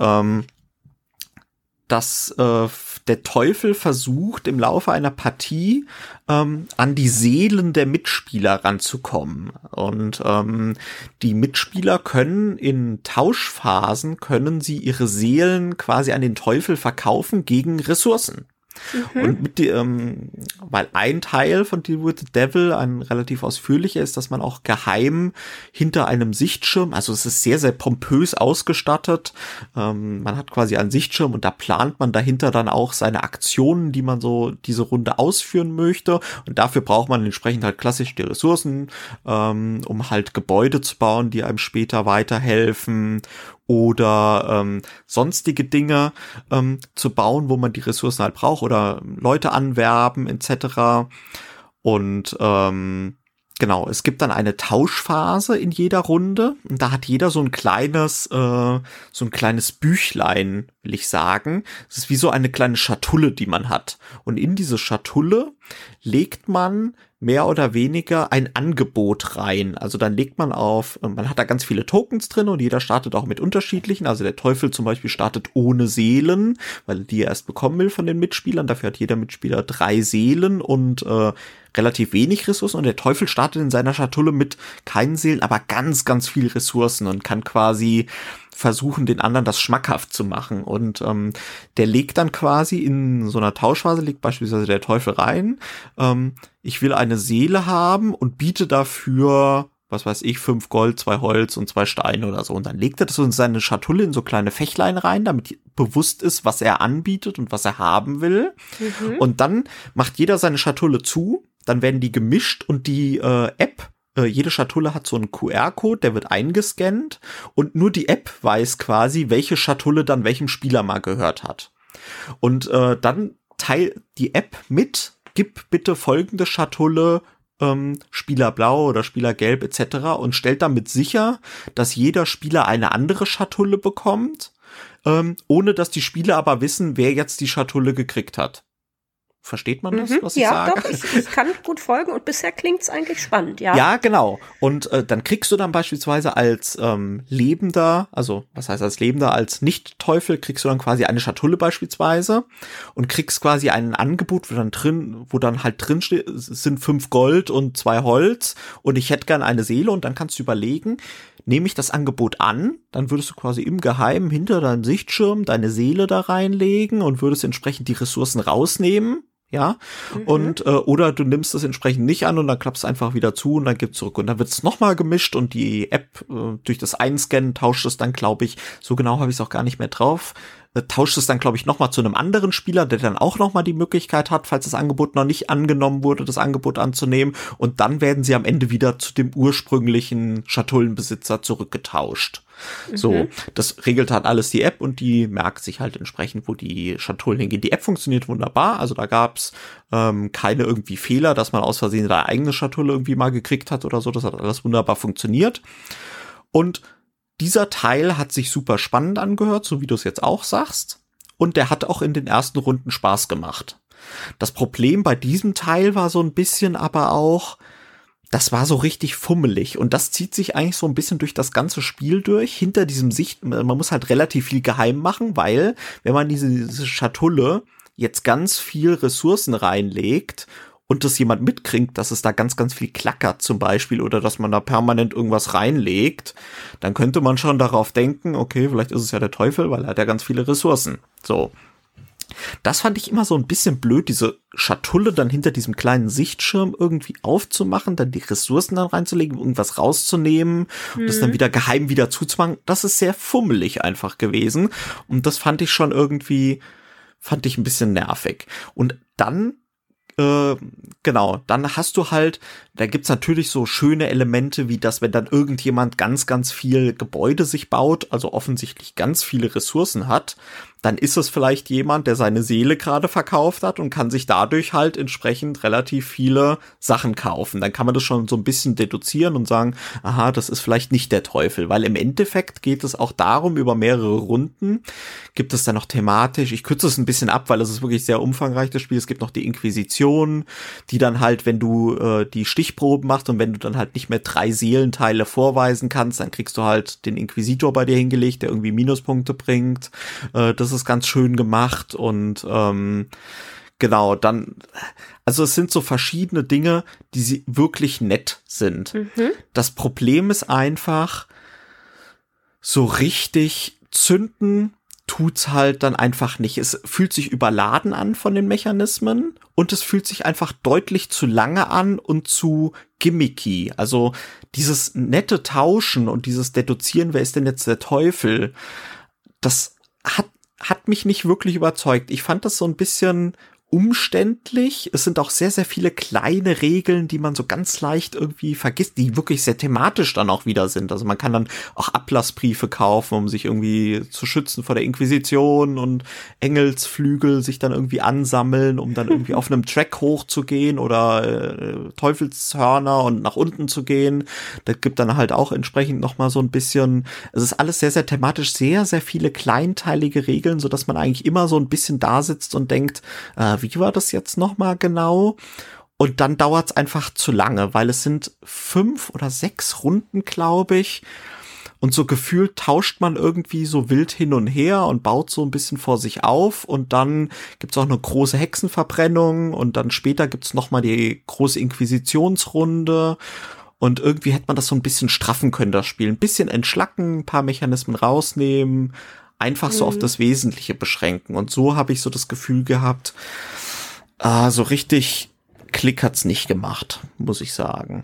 der Teufel versucht im Laufe einer Partie an die Seelen der Mitspieler ranzukommen. Und die Mitspieler können in Tauschphasen, können sie ihre Seelen quasi an den Teufel verkaufen gegen Ressourcen. Und weil ein Teil von Deal with the Devil ein relativ ausführlicher ist, dass man auch geheim hinter einem Sichtschirm, also es ist sehr, sehr pompös ausgestattet, man hat quasi einen Sichtschirm und da plant man dahinter dann auch seine Aktionen, die man so diese Runde ausführen möchte, und dafür braucht man entsprechend halt klassisch die Ressourcen, um halt Gebäude zu bauen, die einem später weiterhelfen, oder sonstige Dinge zu bauen, wo man die Ressourcen halt braucht, oder Leute anwerben etc. Und genau, es gibt dann eine Tauschphase in jeder Runde und da hat jeder so ein kleines Büchlein, will ich sagen. Es ist wie so eine kleine Schatulle, die man hat. Und in diese Schatulle legt man mehr oder weniger ein Angebot rein. Also dann legt man man hat da ganz viele Tokens drin und jeder startet auch mit unterschiedlichen. Also der Teufel zum Beispiel startet ohne Seelen, weil er die erst bekommen will von den Mitspielern. Dafür hat jeder Mitspieler 3 Seelen und relativ wenig Ressourcen. Und der Teufel startet in seiner Schatulle mit keinen Seelen, aber ganz, ganz viel Ressourcen und kann quasi versuchen, den anderen das schmackhaft zu machen. Und der legt dann quasi in so einer Tauschphase, legt beispielsweise der Teufel rein, ich will eine Seele haben und biete dafür, was weiß ich, 5 Gold, 2 Holz und 2 Steine oder so. Und dann legt er das so in seine Schatulle in so kleine Fächlein rein, damit bewusst ist, was er anbietet und was er haben will. Und dann macht jeder seine Schatulle zu, dann werden die gemischt und die App, jede Schatulle hat so einen QR-Code, der wird eingescannt und nur die App weiß quasi, welche Schatulle dann welchem Spieler mal gehört hat. Und dann teilt die App mit, gib bitte folgende Schatulle Spieler Blau oder Spieler Gelb etc. und stellt damit sicher, dass jeder Spieler eine andere Schatulle bekommt ohne dass die Spieler aber wissen, wer jetzt die Schatulle gekriegt hat. Versteht man das, was ich sage? Ja, doch, ich kann gut folgen und bisher klingt's eigentlich spannend, ja. Ja, genau. Und dann kriegst du dann beispielsweise als Lebender, also was heißt als Lebender, als Nicht-Teufel, kriegst du dann quasi eine Schatulle beispielsweise und kriegst quasi ein Angebot, wo dann halt drin steht, sind 5 Gold und 2 Holz und ich hätte gern eine Seele und dann kannst du überlegen, nehme ich das Angebot an, dann würdest du quasi im Geheimen hinter deinem Sichtschirm deine Seele da reinlegen und würdest entsprechend die Ressourcen rausnehmen. Ja, und oder du nimmst das entsprechend nicht an und dann klappst du einfach wieder zu und dann gibt's zurück. Und dann wird's nochmal gemischt und die App durch das Einscannen tauscht es dann, glaube ich, so genau habe ich es auch gar nicht mehr drauf, tauscht es dann, glaube ich, nochmal zu einem anderen Spieler, der dann auch nochmal die Möglichkeit hat, falls das Angebot noch nicht angenommen wurde, das Angebot anzunehmen. Und dann werden sie am Ende wieder zu dem ursprünglichen Schatullenbesitzer zurückgetauscht. So, das regelt halt alles die App und die merkt sich halt entsprechend, wo die Schatullen hingehen. Die App funktioniert wunderbar, also da gab's keine irgendwie Fehler, dass man aus Versehen seine eigene Schatulle irgendwie mal gekriegt hat oder so. Das hat alles wunderbar funktioniert. Und dieser Teil hat sich super spannend angehört, so wie du es jetzt auch sagst. Und der hat auch in den ersten Runden Spaß gemacht. Das Problem bei diesem Teil war so ein bisschen aber auch, das war so richtig fummelig und das zieht sich eigentlich so ein bisschen durch das ganze Spiel durch. Hinter diesem man muss halt relativ viel geheim machen, weil wenn man diese Schatulle jetzt ganz viel Ressourcen reinlegt und das jemand mitkriegt, dass es da ganz, ganz viel klackert zum Beispiel oder dass man da permanent irgendwas reinlegt, dann könnte man schon darauf denken, okay, vielleicht ist es ja der Teufel, weil er hat ja ganz viele Ressourcen. So. Das fand ich immer so ein bisschen blöd, diese Schatulle dann hinter diesem kleinen Sichtschirm irgendwie aufzumachen, dann die Ressourcen dann reinzulegen, irgendwas rauszunehmen und das dann wieder geheim wieder zuzumachen. Das ist sehr fummelig einfach gewesen und das fand ich schon irgendwie, fand ich ein bisschen nervig. Und dann dann hast du halt, da gibt's natürlich so schöne Elemente, wie das, wenn dann irgendjemand ganz, ganz viel Gebäude sich baut, also offensichtlich ganz viele Ressourcen hat, dann ist es vielleicht jemand, der seine Seele gerade verkauft hat und kann sich dadurch halt entsprechend relativ viele Sachen kaufen. Dann kann man das schon so ein bisschen deduzieren und sagen, aha, das ist vielleicht nicht der Teufel, weil im Endeffekt geht es auch darum, über mehrere Runden gibt es dann noch thematisch, ich kürze es ein bisschen ab, weil es ist wirklich sehr umfangreich, das Spiel, es gibt noch die Inquisition, die dann halt, wenn du die Stichproben machst und wenn du dann halt nicht mehr 3 Seelenteile vorweisen kannst, dann kriegst du halt den Inquisitor bei dir hingelegt, der irgendwie Minuspunkte bringt. Das ist ganz schön gemacht und genau, dann, also es sind so verschiedene Dinge, die wirklich nett sind. Das Problem ist einfach, so richtig zünden tut's halt dann einfach nicht. Es fühlt sich überladen an von den Mechanismen und es fühlt sich einfach deutlich zu lange an und zu gimmicky. Also dieses nette Tauschen und dieses Deduzieren, wer ist denn jetzt der Teufel, das hat mich nicht wirklich überzeugt. Ich fand das so ein bisschen umständlich. Es sind auch sehr, sehr viele kleine Regeln, die man so ganz leicht irgendwie vergisst, die wirklich sehr thematisch dann auch wieder sind. Also man kann dann auch Ablassbriefe kaufen, um sich irgendwie zu schützen vor der Inquisition und Engelsflügel sich dann irgendwie ansammeln, um dann irgendwie auf einem Track hochzugehen oder Teufelshörner und nach unten zu gehen. Das gibt dann halt auch entsprechend nochmal so ein bisschen, es ist alles sehr, sehr thematisch, sehr, sehr viele kleinteilige Regeln, so dass man eigentlich immer so ein bisschen da sitzt und denkt, wie war das jetzt nochmal genau? Und dann dauert es einfach zu lange, weil es sind 5 oder 6 Runden, glaube ich. Und so gefühlt tauscht man irgendwie so wild hin und her und baut so ein bisschen vor sich auf. Und dann gibt's auch eine große Hexenverbrennung. Und dann später gibt's nochmal die große Inquisitionsrunde. Und irgendwie hätte man das so ein bisschen straffen können, das Spiel. Ein bisschen entschlacken, ein paar Mechanismen rausnehmen. Einfach so auf das Wesentliche beschränken. Und so habe ich so das Gefühl gehabt, so richtig Klick hat's nicht gemacht, muss ich sagen.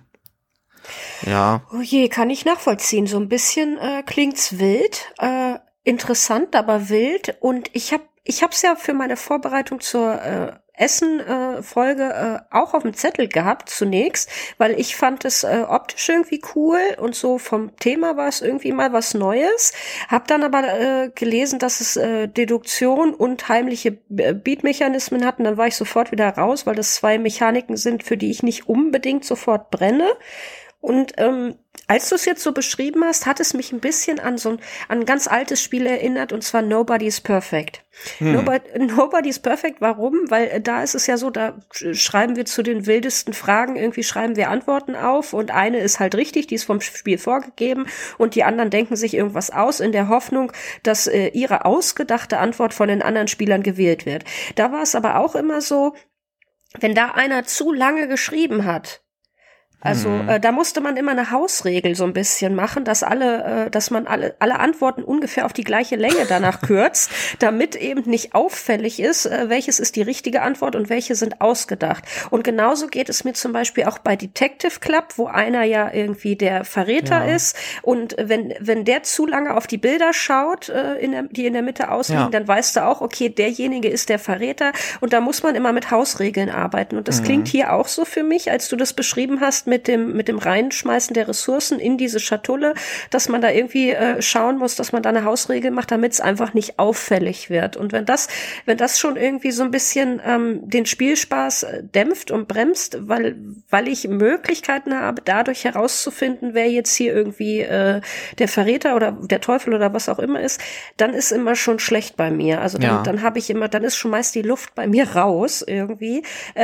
Ja. Oh je, kann ich nachvollziehen. So ein bisschen klingt's wild, interessant, aber wild. Und ich hab's ja für meine Vorbereitung zur Essen-Folge auch auf dem Zettel gehabt zunächst, weil ich fand es optisch irgendwie cool und so vom Thema war es irgendwie mal was Neues. Hab dann aber gelesen, dass es Deduktion und heimliche Beat-Mechanismen hatten. Dann war ich sofort wieder raus, weil das 2 Mechaniken sind, für die ich nicht unbedingt sofort brenne. Und als du es jetzt so beschrieben hast, hat es mich ein bisschen an ein ganz altes Spiel erinnert, und zwar Nobody's Perfect. Nobody's Perfect, warum? Weil da ist es ja so, da schreiben wir zu den wildesten Fragen, irgendwie schreiben wir Antworten auf und eine ist halt richtig, die ist vom Spiel vorgegeben und die anderen denken sich irgendwas aus in der Hoffnung, dass ihre ausgedachte Antwort von den anderen Spielern gewählt wird. Da war es aber auch immer so, wenn da einer zu lange geschrieben hat, also da musste man immer eine Hausregel so ein bisschen machen, dass man alle Antworten ungefähr auf die gleiche Länge danach kürzt, damit eben nicht auffällig ist, welches ist die richtige Antwort und welche sind ausgedacht. Und genauso geht es mir zum Beispiel auch bei Detective Club, wo einer ja irgendwie der Verräter ist und wenn der zu lange auf die Bilder schaut, die in der Mitte ausliegen, dann weißt du auch, okay, derjenige ist der Verräter und da muss man immer mit Hausregeln arbeiten. Und das klingt hier auch so für mich, als du das beschrieben hast, mit dem Reinschmeißen der Ressourcen in diese Schatulle, dass man da irgendwie schauen muss, dass man da eine Hausregel macht, damit es einfach nicht auffällig wird. Und wenn das schon irgendwie so ein bisschen den Spielspaß dämpft und bremst, weil ich Möglichkeiten habe, dadurch herauszufinden, wer jetzt hier irgendwie der Verräter oder der Teufel oder was auch immer ist, dann ist immer schon schlecht bei mir. Also dann habe ich immer, dann ist schon meist die Luft bei mir raus irgendwie.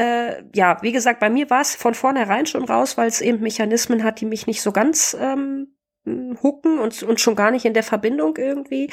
Wie gesagt, bei mir war es von vornherein schon raus, weil es eben Mechanismen hat, die mich nicht so ganz hooken und schon gar nicht in der Verbindung irgendwie.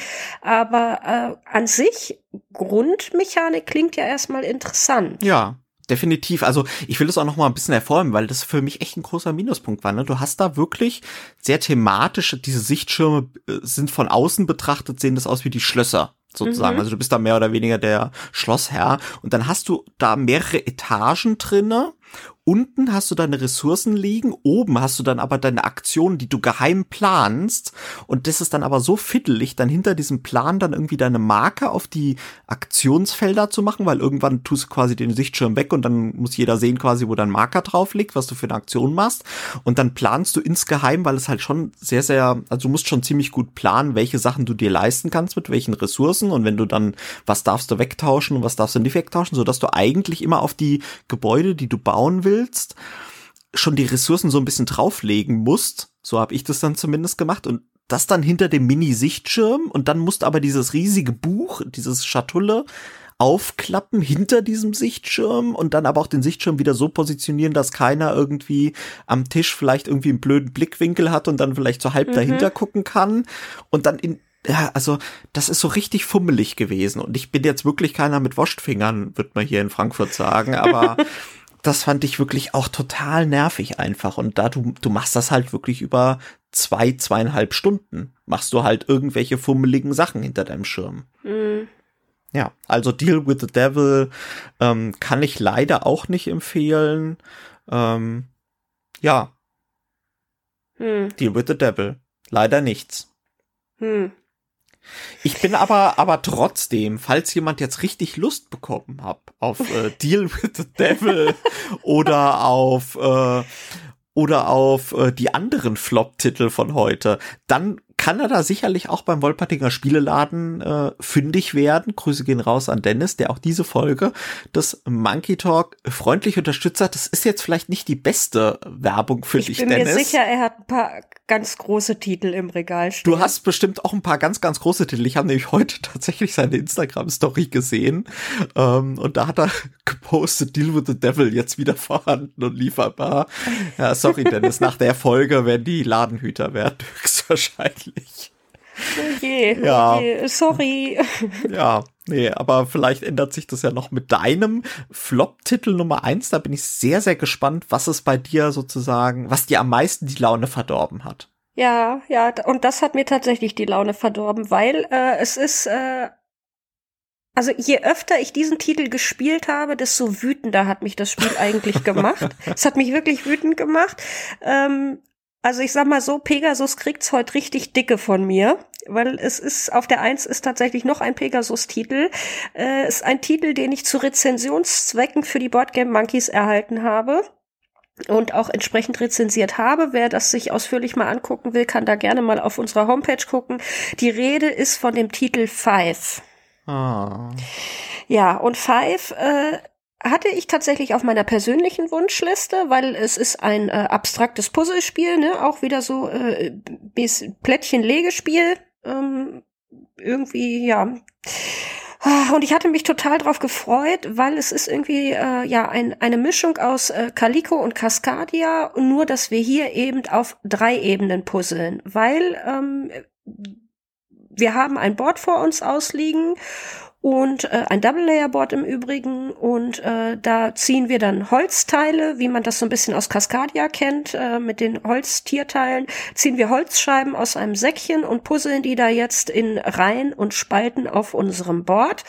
Aber an sich, Grundmechanik klingt ja erstmal interessant. Ja, definitiv. Also ich will das auch noch mal ein bisschen hervorheben, weil das für mich echt ein großer Minuspunkt war. Ne? Du hast da wirklich sehr thematisch, diese Sichtschirme sind von außen betrachtet, sehen das aus wie die Schlösser. Sozusagen. Also du bist da mehr oder weniger der Schlossherr und dann hast du da mehrere Etagen drinne. Unten hast du deine Ressourcen liegen, oben hast du dann aber deine Aktionen, die du geheim planst und das ist dann aber so fiddelig, dann hinter diesem Plan dann irgendwie deine Marker auf die Aktionsfelder zu machen, weil irgendwann tust du quasi den Sichtschirm weg und dann muss jeder sehen quasi, wo dein Marker drauf liegt, was du für eine Aktion machst und dann planst du insgeheim, weil es halt schon sehr, sehr, also du musst schon ziemlich gut planen, welche Sachen du dir leisten kannst, mit welchen Ressourcen und wenn du dann, was darfst du wegtauschen und was darfst du nicht wegtauschen, sodass du eigentlich immer auf die Gebäude, die du bauen willst, schon die Ressourcen so ein bisschen drauflegen musst. So habe ich das dann zumindest gemacht. Und das dann hinter dem Mini-Sichtschirm. Und dann musst aber dieses riesige Buch, dieses Schatulle, aufklappen hinter diesem Sichtschirm und dann aber auch den Sichtschirm wieder so positionieren, dass keiner irgendwie am Tisch vielleicht irgendwie einen blöden Blickwinkel hat und dann vielleicht so halb dahinter gucken kann. Und dann also das ist so richtig fummelig gewesen. Und ich bin jetzt wirklich keiner mit Wurstfingern, wird man hier in Frankfurt sagen, aber das fand ich wirklich auch total nervig einfach. Und da du machst das halt wirklich über 2,5 Stunden. Machst du halt irgendwelche fummeligen Sachen hinter deinem Schirm. Ja, also Deal with the Devil kann ich leider auch nicht empfehlen. Deal with the Devil. Leider nichts. Ich bin aber trotzdem, falls jemand jetzt richtig Lust bekommen hat auf Deal with the Devil oder auf die anderen Flop-Titel von heute, dann kann er da sicherlich auch beim Wolpertinger Spieleladen fündig werden. Grüße gehen raus an Dennis, der auch diese Folge des Monkey Talk freundlich unterstützt hat. Das ist jetzt vielleicht nicht die beste Werbung für dich, Dennis. Ich bin mir sicher, er hat ein paar ganz große Titel im Regal stehen. Du hast bestimmt auch ein paar ganz, ganz große Titel. Ich habe nämlich heute tatsächlich seine Instagram-Story gesehen und da hat er gepostet, Deal with the Devil jetzt wieder vorhanden und lieferbar. Ja, sorry, Dennis, nach der Folge werden die Ladenhüter werden höchstwahrscheinlich. Oh je, sorry. Ja, nee, aber vielleicht ändert sich das ja noch mit deinem Flop-Titel Nummer 1. Da bin ich sehr, sehr gespannt, was es bei dir sozusagen, was dir am meisten die Laune verdorben hat. Ja, und das hat mir tatsächlich die Laune verdorben, weil es ist, also je öfter ich diesen Titel gespielt habe, desto wütender hat mich das Spiel eigentlich gemacht. Es hat mich wirklich wütend gemacht. Also ich sag mal so, Pegasus kriegt's heute richtig dicke von mir, weil es ist, auf der 1 ist tatsächlich noch ein Pegasus-Titel. Ist ein Titel, den ich zu Rezensionszwecken für die Boardgame Monkeys erhalten habe und auch entsprechend rezensiert habe. Wer das sich ausführlich mal angucken will, kann da gerne mal auf unserer Homepage gucken. Die Rede ist von dem Titel Five. Ja, und Five hatte ich tatsächlich auf meiner persönlichen Wunschliste, weil es ist ein abstraktes Puzzlespiel, ne, auch wieder so Plättchen-Legespiel, irgendwie, ja. Und ich hatte mich total drauf gefreut, weil es ist irgendwie eine Mischung aus Calico und Cascadia, nur dass wir hier eben auf 3 Ebenen puzzeln, weil wir haben ein Board vor uns ausliegen und ein Double-Layer-Board im Übrigen und da ziehen wir dann Holzteile, wie man das so ein bisschen aus Cascadia kennt, mit den Holztierteilen, ziehen wir Holzscheiben aus einem Säckchen und puzzeln die da jetzt in Reihen und Spalten auf unserem Board.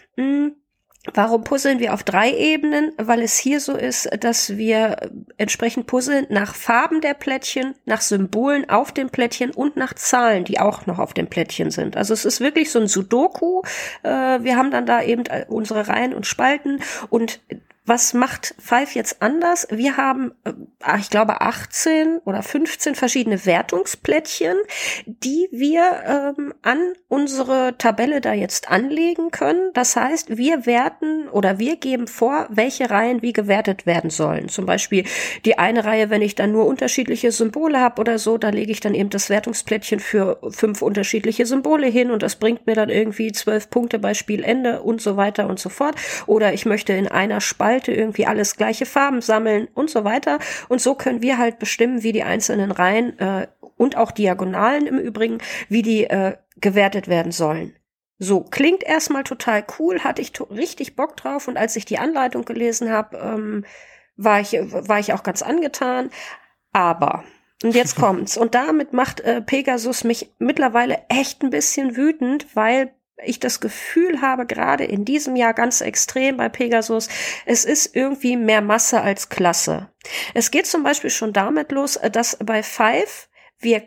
Warum puzzeln wir auf 3 Ebenen? Weil es hier so ist, dass wir entsprechend puzzeln nach Farben der Plättchen, nach Symbolen auf den Plättchen und nach Zahlen, die auch noch auf den Plättchen sind. Also es ist wirklich so ein Sudoku. Wir haben dann da eben unsere Reihen und Spalten und was macht Five jetzt anders? Wir haben, ich glaube, 18 oder 15 verschiedene Wertungsplättchen, die wir an unsere Tabelle da jetzt anlegen können. Das heißt, wir werten oder wir geben vor, welche Reihen wie gewertet werden sollen. Zum Beispiel die eine Reihe, wenn ich dann nur unterschiedliche Symbole habe oder so, da lege ich dann eben das Wertungsplättchen für 5 unterschiedliche Symbole hin und das bringt mir dann irgendwie 12 Punkte bei Spielende und so weiter und so fort. Oder ich möchte in einer Spalte irgendwie alles gleiche Farben sammeln und so weiter. Und so können wir halt bestimmen, wie die einzelnen Reihen und auch Diagonalen im Übrigen, wie die gewertet werden sollen. So, klingt erstmal total cool, hatte ich richtig Bock drauf und als ich die Anleitung gelesen habe, war ich auch ganz angetan. Aber, und jetzt kommt's, und damit macht Pegasus mich mittlerweile echt ein bisschen wütend, weil ich das Gefühl habe, gerade in diesem Jahr ganz extrem bei Pegasus, es ist irgendwie mehr Masse als Klasse. Es geht zum Beispiel schon damit los, dass bei Five wir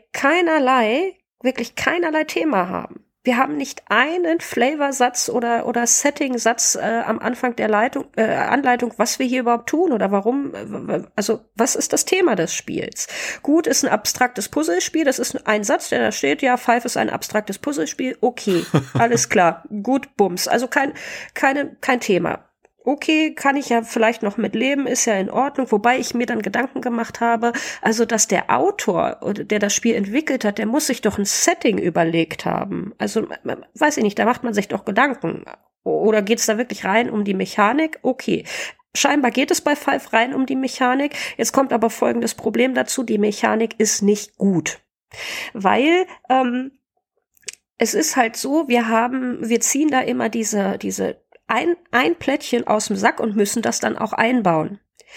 wirklich keinerlei Thema haben. Wir haben nicht einen Flavorsatz oder Setting-Satz am Anfang der Anleitung, was wir hier überhaupt tun oder warum, also was ist das Thema des Spiels? Gut, ist ein abstraktes Puzzlespiel, das ist ein Satz, der da steht, ja, Five ist ein abstraktes Puzzlespiel, okay, alles klar, gut, bums, also kein Thema. Okay, kann ich ja vielleicht noch mit leben, ist ja in Ordnung, wobei ich mir dann Gedanken gemacht habe, also dass der Autor, der das Spiel entwickelt hat, der muss sich doch ein Setting überlegt haben. Also, weiß ich nicht, da macht man sich doch Gedanken. Oder geht's da wirklich rein um die Mechanik? Okay. Scheinbar geht es bei Five rein um die Mechanik. Jetzt kommt aber folgendes Problem dazu, die Mechanik ist nicht gut. Weil, es ist halt so, wir ziehen da immer diese ein Plättchen aus dem Sack und müssen das dann auch einbauen.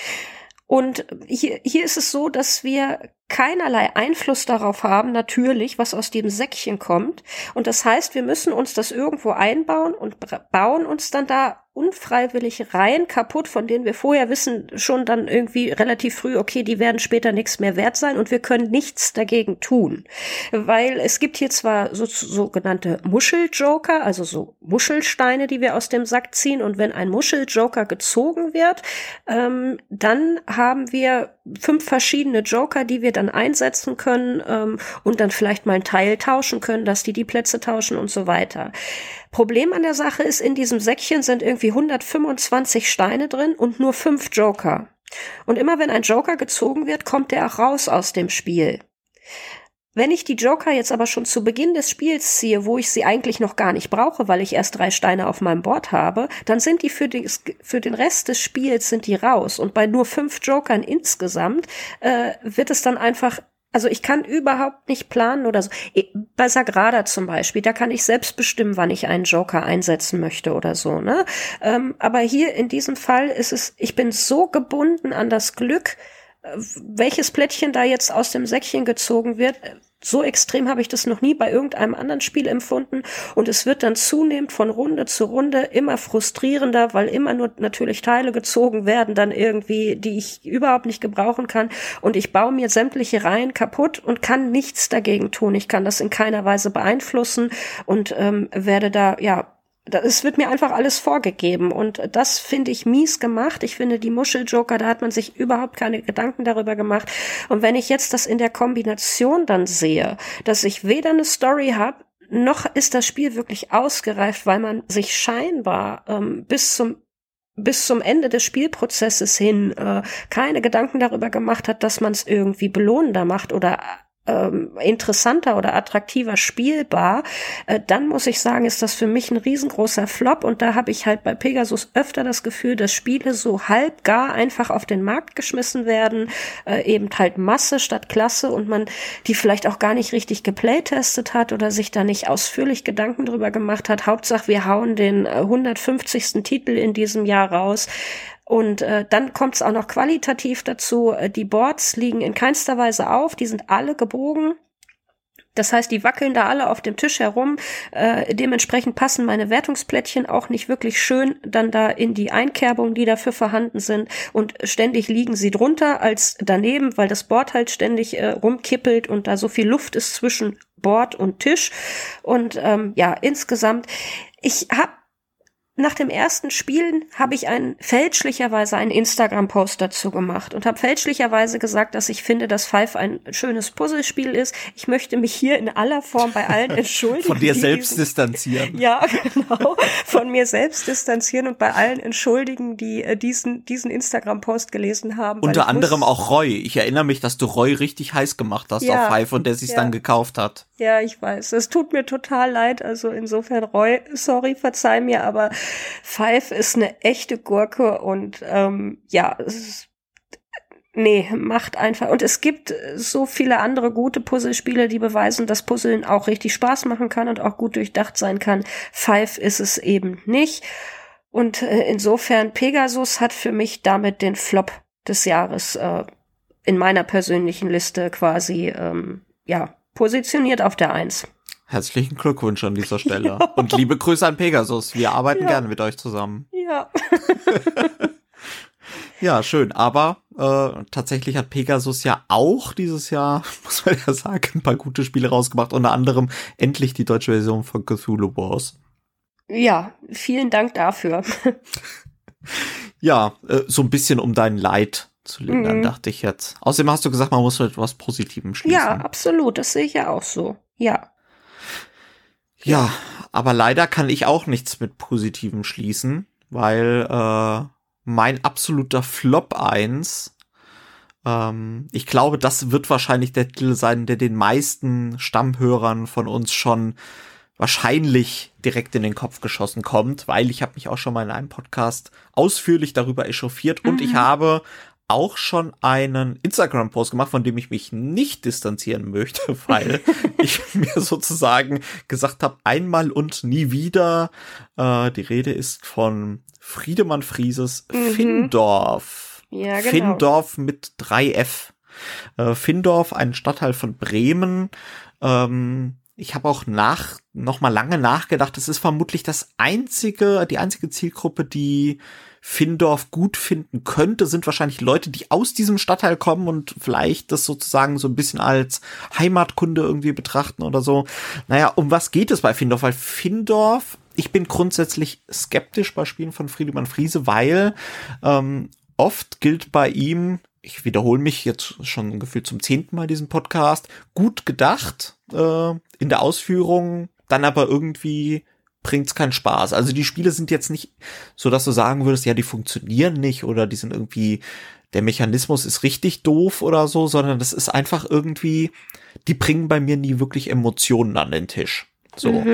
Und hier ist es so, dass wir keinerlei Einfluss darauf haben, natürlich, was aus dem Säckchen kommt. Und das heißt, wir müssen uns das irgendwo einbauen und bauen uns dann da unfreiwillig Reihen kaputt, von denen wir vorher wissen, schon dann irgendwie relativ früh, okay, die werden später nichts mehr wert sein und wir können nichts dagegen tun. Weil es gibt hier zwar sogenannte Muscheljoker, also so Muschelsteine, die wir aus dem Sack ziehen und wenn ein Muscheljoker gezogen wird, dann haben wir 5 verschiedene Joker, die wir dann einsetzen können und dann vielleicht mal ein Teil tauschen können, dass die Plätze tauschen und so weiter. Problem an der Sache ist, in diesem Säckchen sind irgendwie 125 Steine drin und nur 5 Joker. Und immer wenn ein Joker gezogen wird, kommt der auch raus aus dem Spiel. Wenn ich die Joker jetzt aber schon zu Beginn des Spiels ziehe, wo ich sie eigentlich noch gar nicht brauche, weil ich erst 3 Steine auf meinem Board habe, dann sind die für den Rest des Spiels sind die raus. Und bei nur 5 Jokern insgesamt wird es dann einfach, also ich kann überhaupt nicht planen oder so. Bei Sagrada zum Beispiel, da kann ich selbst bestimmen, wann ich einen Joker einsetzen möchte oder so, ne? Aber hier in diesem Fall ist es, ich bin so gebunden an das Glück, welches Plättchen da jetzt aus dem Säckchen gezogen wird. So extrem habe ich das noch nie bei irgendeinem anderen Spiel empfunden. Und es wird dann zunehmend von Runde zu Runde immer frustrierender, weil immer nur natürlich Teile gezogen werden, dann irgendwie, die ich überhaupt nicht gebrauchen kann. Und ich baue mir sämtliche Reihen kaputt und kann nichts dagegen tun. Ich kann das in keiner Weise beeinflussen und werde da, ja, es wird mir einfach alles vorgegeben und das finde ich mies gemacht. Ich finde die Muscheljoker, da hat man sich überhaupt keine Gedanken darüber gemacht. Und wenn ich jetzt das in der Kombination dann sehe, dass ich weder eine Story habe, noch ist das Spiel wirklich ausgereift, weil man sich scheinbar bis zum bis zum Ende des Spielprozesses hin keine Gedanken darüber gemacht hat, dass man es irgendwie belohnender macht oder interessanter oder attraktiver spielbar, dann muss ich sagen, ist das für mich ein riesengroßer Flop, und da habe ich halt bei Pegasus öfter das Gefühl, dass Spiele so halb gar einfach auf den Markt geschmissen werden, eben halt Masse statt Klasse, und man die vielleicht auch gar nicht richtig geplaytestet hat oder sich da nicht ausführlich Gedanken drüber gemacht hat. Hauptsache, wir hauen den 150. Titel in diesem Jahr raus. Und dann kommt es auch noch qualitativ dazu. Die Boards liegen in keinster Weise auf, die sind alle gebogen. Das heißt, die wackeln da alle auf dem Tisch herum. Dementsprechend passen meine Wertungsplättchen auch nicht wirklich schön dann da in die Einkerbungen, die dafür vorhanden sind. Und ständig liegen sie drunter als daneben, weil das Board halt ständig rumkippelt und da so viel Luft ist zwischen Board und Tisch. Und insgesamt, nach dem ersten Spielen habe ich fälschlicherweise einen Instagram-Post dazu gemacht und habe fälschlicherweise gesagt, dass ich finde, dass Five ein schönes Puzzlespiel ist. Ich möchte mich hier in aller Form bei allen entschuldigen. Von dir selbst distanzieren. Ja, genau. Von mir selbst distanzieren und bei allen entschuldigen, die diesen Instagram-Post gelesen haben. Unter anderem auch Roy. Ich erinnere mich, dass du Roy richtig heiß gemacht hast auf Five und der sich's dann gekauft hat. Ja, ich weiß. Es tut mir total leid. Also insofern, Roy, sorry, verzeih mir, aber Five ist eine echte Gurke und macht einfach. Und es gibt so viele andere gute Puzzlespiele, die beweisen, dass Puzzeln auch richtig Spaß machen kann und auch gut durchdacht sein kann. Five ist es eben nicht. Und insofern, Pegasus hat für mich damit den Flop des Jahres in meiner persönlichen Liste quasi positioniert auf der 1. Herzlichen Glückwunsch an dieser Stelle. Ja. Und liebe Grüße an Pegasus. Wir arbeiten gerne mit euch zusammen. Ja. Ja, schön. Aber tatsächlich hat Pegasus ja auch dieses Jahr, muss man ja sagen, ein paar gute Spiele rausgemacht. Unter anderem endlich die deutsche Version von Cthulhu Wars. Ja, vielen Dank dafür. Ja, so ein bisschen um dein Leid zu lindern, dachte ich jetzt. Außerdem hast du gesagt, man muss mit etwas Positivem schließen. Ja, absolut. Das sehe ich ja auch so. Ja. Ja, aber leider kann ich auch nichts mit Positivem schließen, weil mein absoluter Flop 1, ich glaube, das wird wahrscheinlich der Titel sein, der den meisten Stammhörern von uns schon wahrscheinlich direkt in den Kopf geschossen kommt, weil ich habe mich auch schon mal in einem Podcast ausführlich darüber echauffiert und ich habe auch schon einen Instagram-Post gemacht, von dem ich mich nicht distanzieren möchte, weil ich mir sozusagen gesagt habe, einmal und nie wieder. Die Rede ist von Friedemann Frieses Findorf. Ja, genau. Findorf mit 3F. Findorf, ein Stadtteil von Bremen. Ich habe auch noch mal lange nachgedacht. Es ist vermutlich die einzige Zielgruppe, die Findorf gut finden könnte, sind wahrscheinlich Leute, die aus diesem Stadtteil kommen und vielleicht das sozusagen so ein bisschen als Heimatkunde irgendwie betrachten oder so. Naja, um was geht es bei Findorf? Weil Findorf, ich bin grundsätzlich skeptisch bei Spielen von Friedemann Friese, weil oft gilt bei ihm, ich wiederhole mich jetzt schon gefühlt zum 10. Mal diesen Podcast, gut gedacht in der Ausführung, dann aber irgendwie bringt's keinen Spaß. Also die Spiele sind jetzt nicht so, dass du sagen würdest, ja, die funktionieren nicht oder die sind irgendwie, der Mechanismus ist richtig doof oder so, sondern das ist einfach irgendwie, die bringen bei mir nie wirklich Emotionen an den Tisch. So.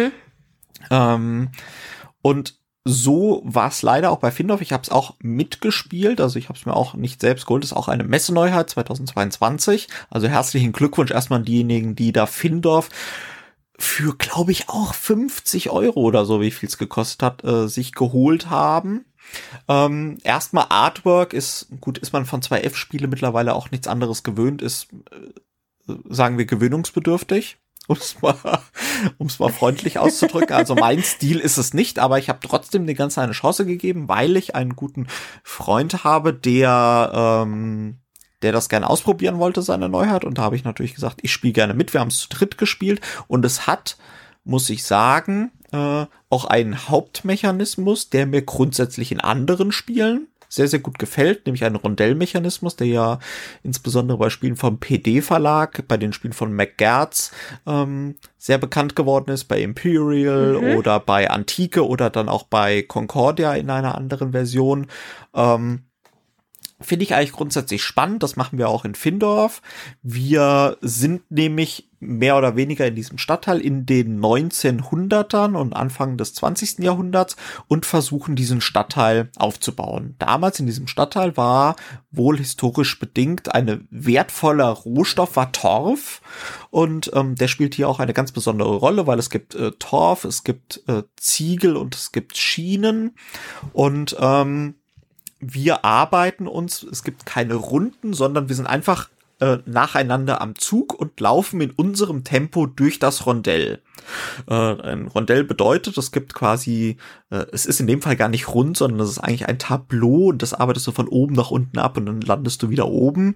Und so war es leider auch bei Findorf. Ich habe es auch mitgespielt, also ich habe es mir auch nicht selbst geholt. Das ist auch eine Messeneuheit 2022. Also herzlichen Glückwunsch erstmal an diejenigen, die da Findorf für, glaube ich, auch 50 € oder so, wie viel es gekostet hat, sich geholt haben. Erstmal Artwork ist man von 2F-Spiele mittlerweile auch nichts anderes gewöhnt, ist, sagen wir, gewöhnungsbedürftig, um es mal freundlich auszudrücken. Also mein Stil ist es nicht, aber ich habe trotzdem dem Ganzen eine Chance gegeben, weil ich einen guten Freund habe, der das gerne ausprobieren wollte, seine Neuheit. Und da habe ich natürlich gesagt, ich spiele gerne mit. Wir haben es zu dritt gespielt. Und es hat, muss ich sagen, auch einen Hauptmechanismus, der mir grundsätzlich in anderen Spielen sehr, sehr gut gefällt, nämlich einen Rondellmechanismus, der ja insbesondere bei Spielen vom PD-Verlag, bei den Spielen von McGertz sehr bekannt geworden ist, bei Imperial oder bei Antike oder dann auch bei Concordia in einer anderen Version. Finde ich eigentlich grundsätzlich spannend. Das machen wir auch in Findorf. Wir sind nämlich mehr oder weniger in diesem Stadtteil in den 1900ern und Anfang des 20. Jahrhunderts und versuchen, diesen Stadtteil aufzubauen. Damals in diesem Stadtteil war wohl historisch bedingt eine wertvoller Rohstoff, war Torf. Und der spielt hier auch eine ganz besondere Rolle, weil es gibt Torf, es gibt Ziegel und es gibt Schienen. Und wir arbeiten uns, es gibt keine Runden, sondern wir sind einfach nacheinander am Zug und laufen in unserem Tempo durch das Rondell. Ein Rondell bedeutet, es gibt quasi, es ist in dem Fall gar nicht rund, sondern es ist eigentlich ein Tableau und das arbeitest du von oben nach unten ab und dann landest du wieder oben.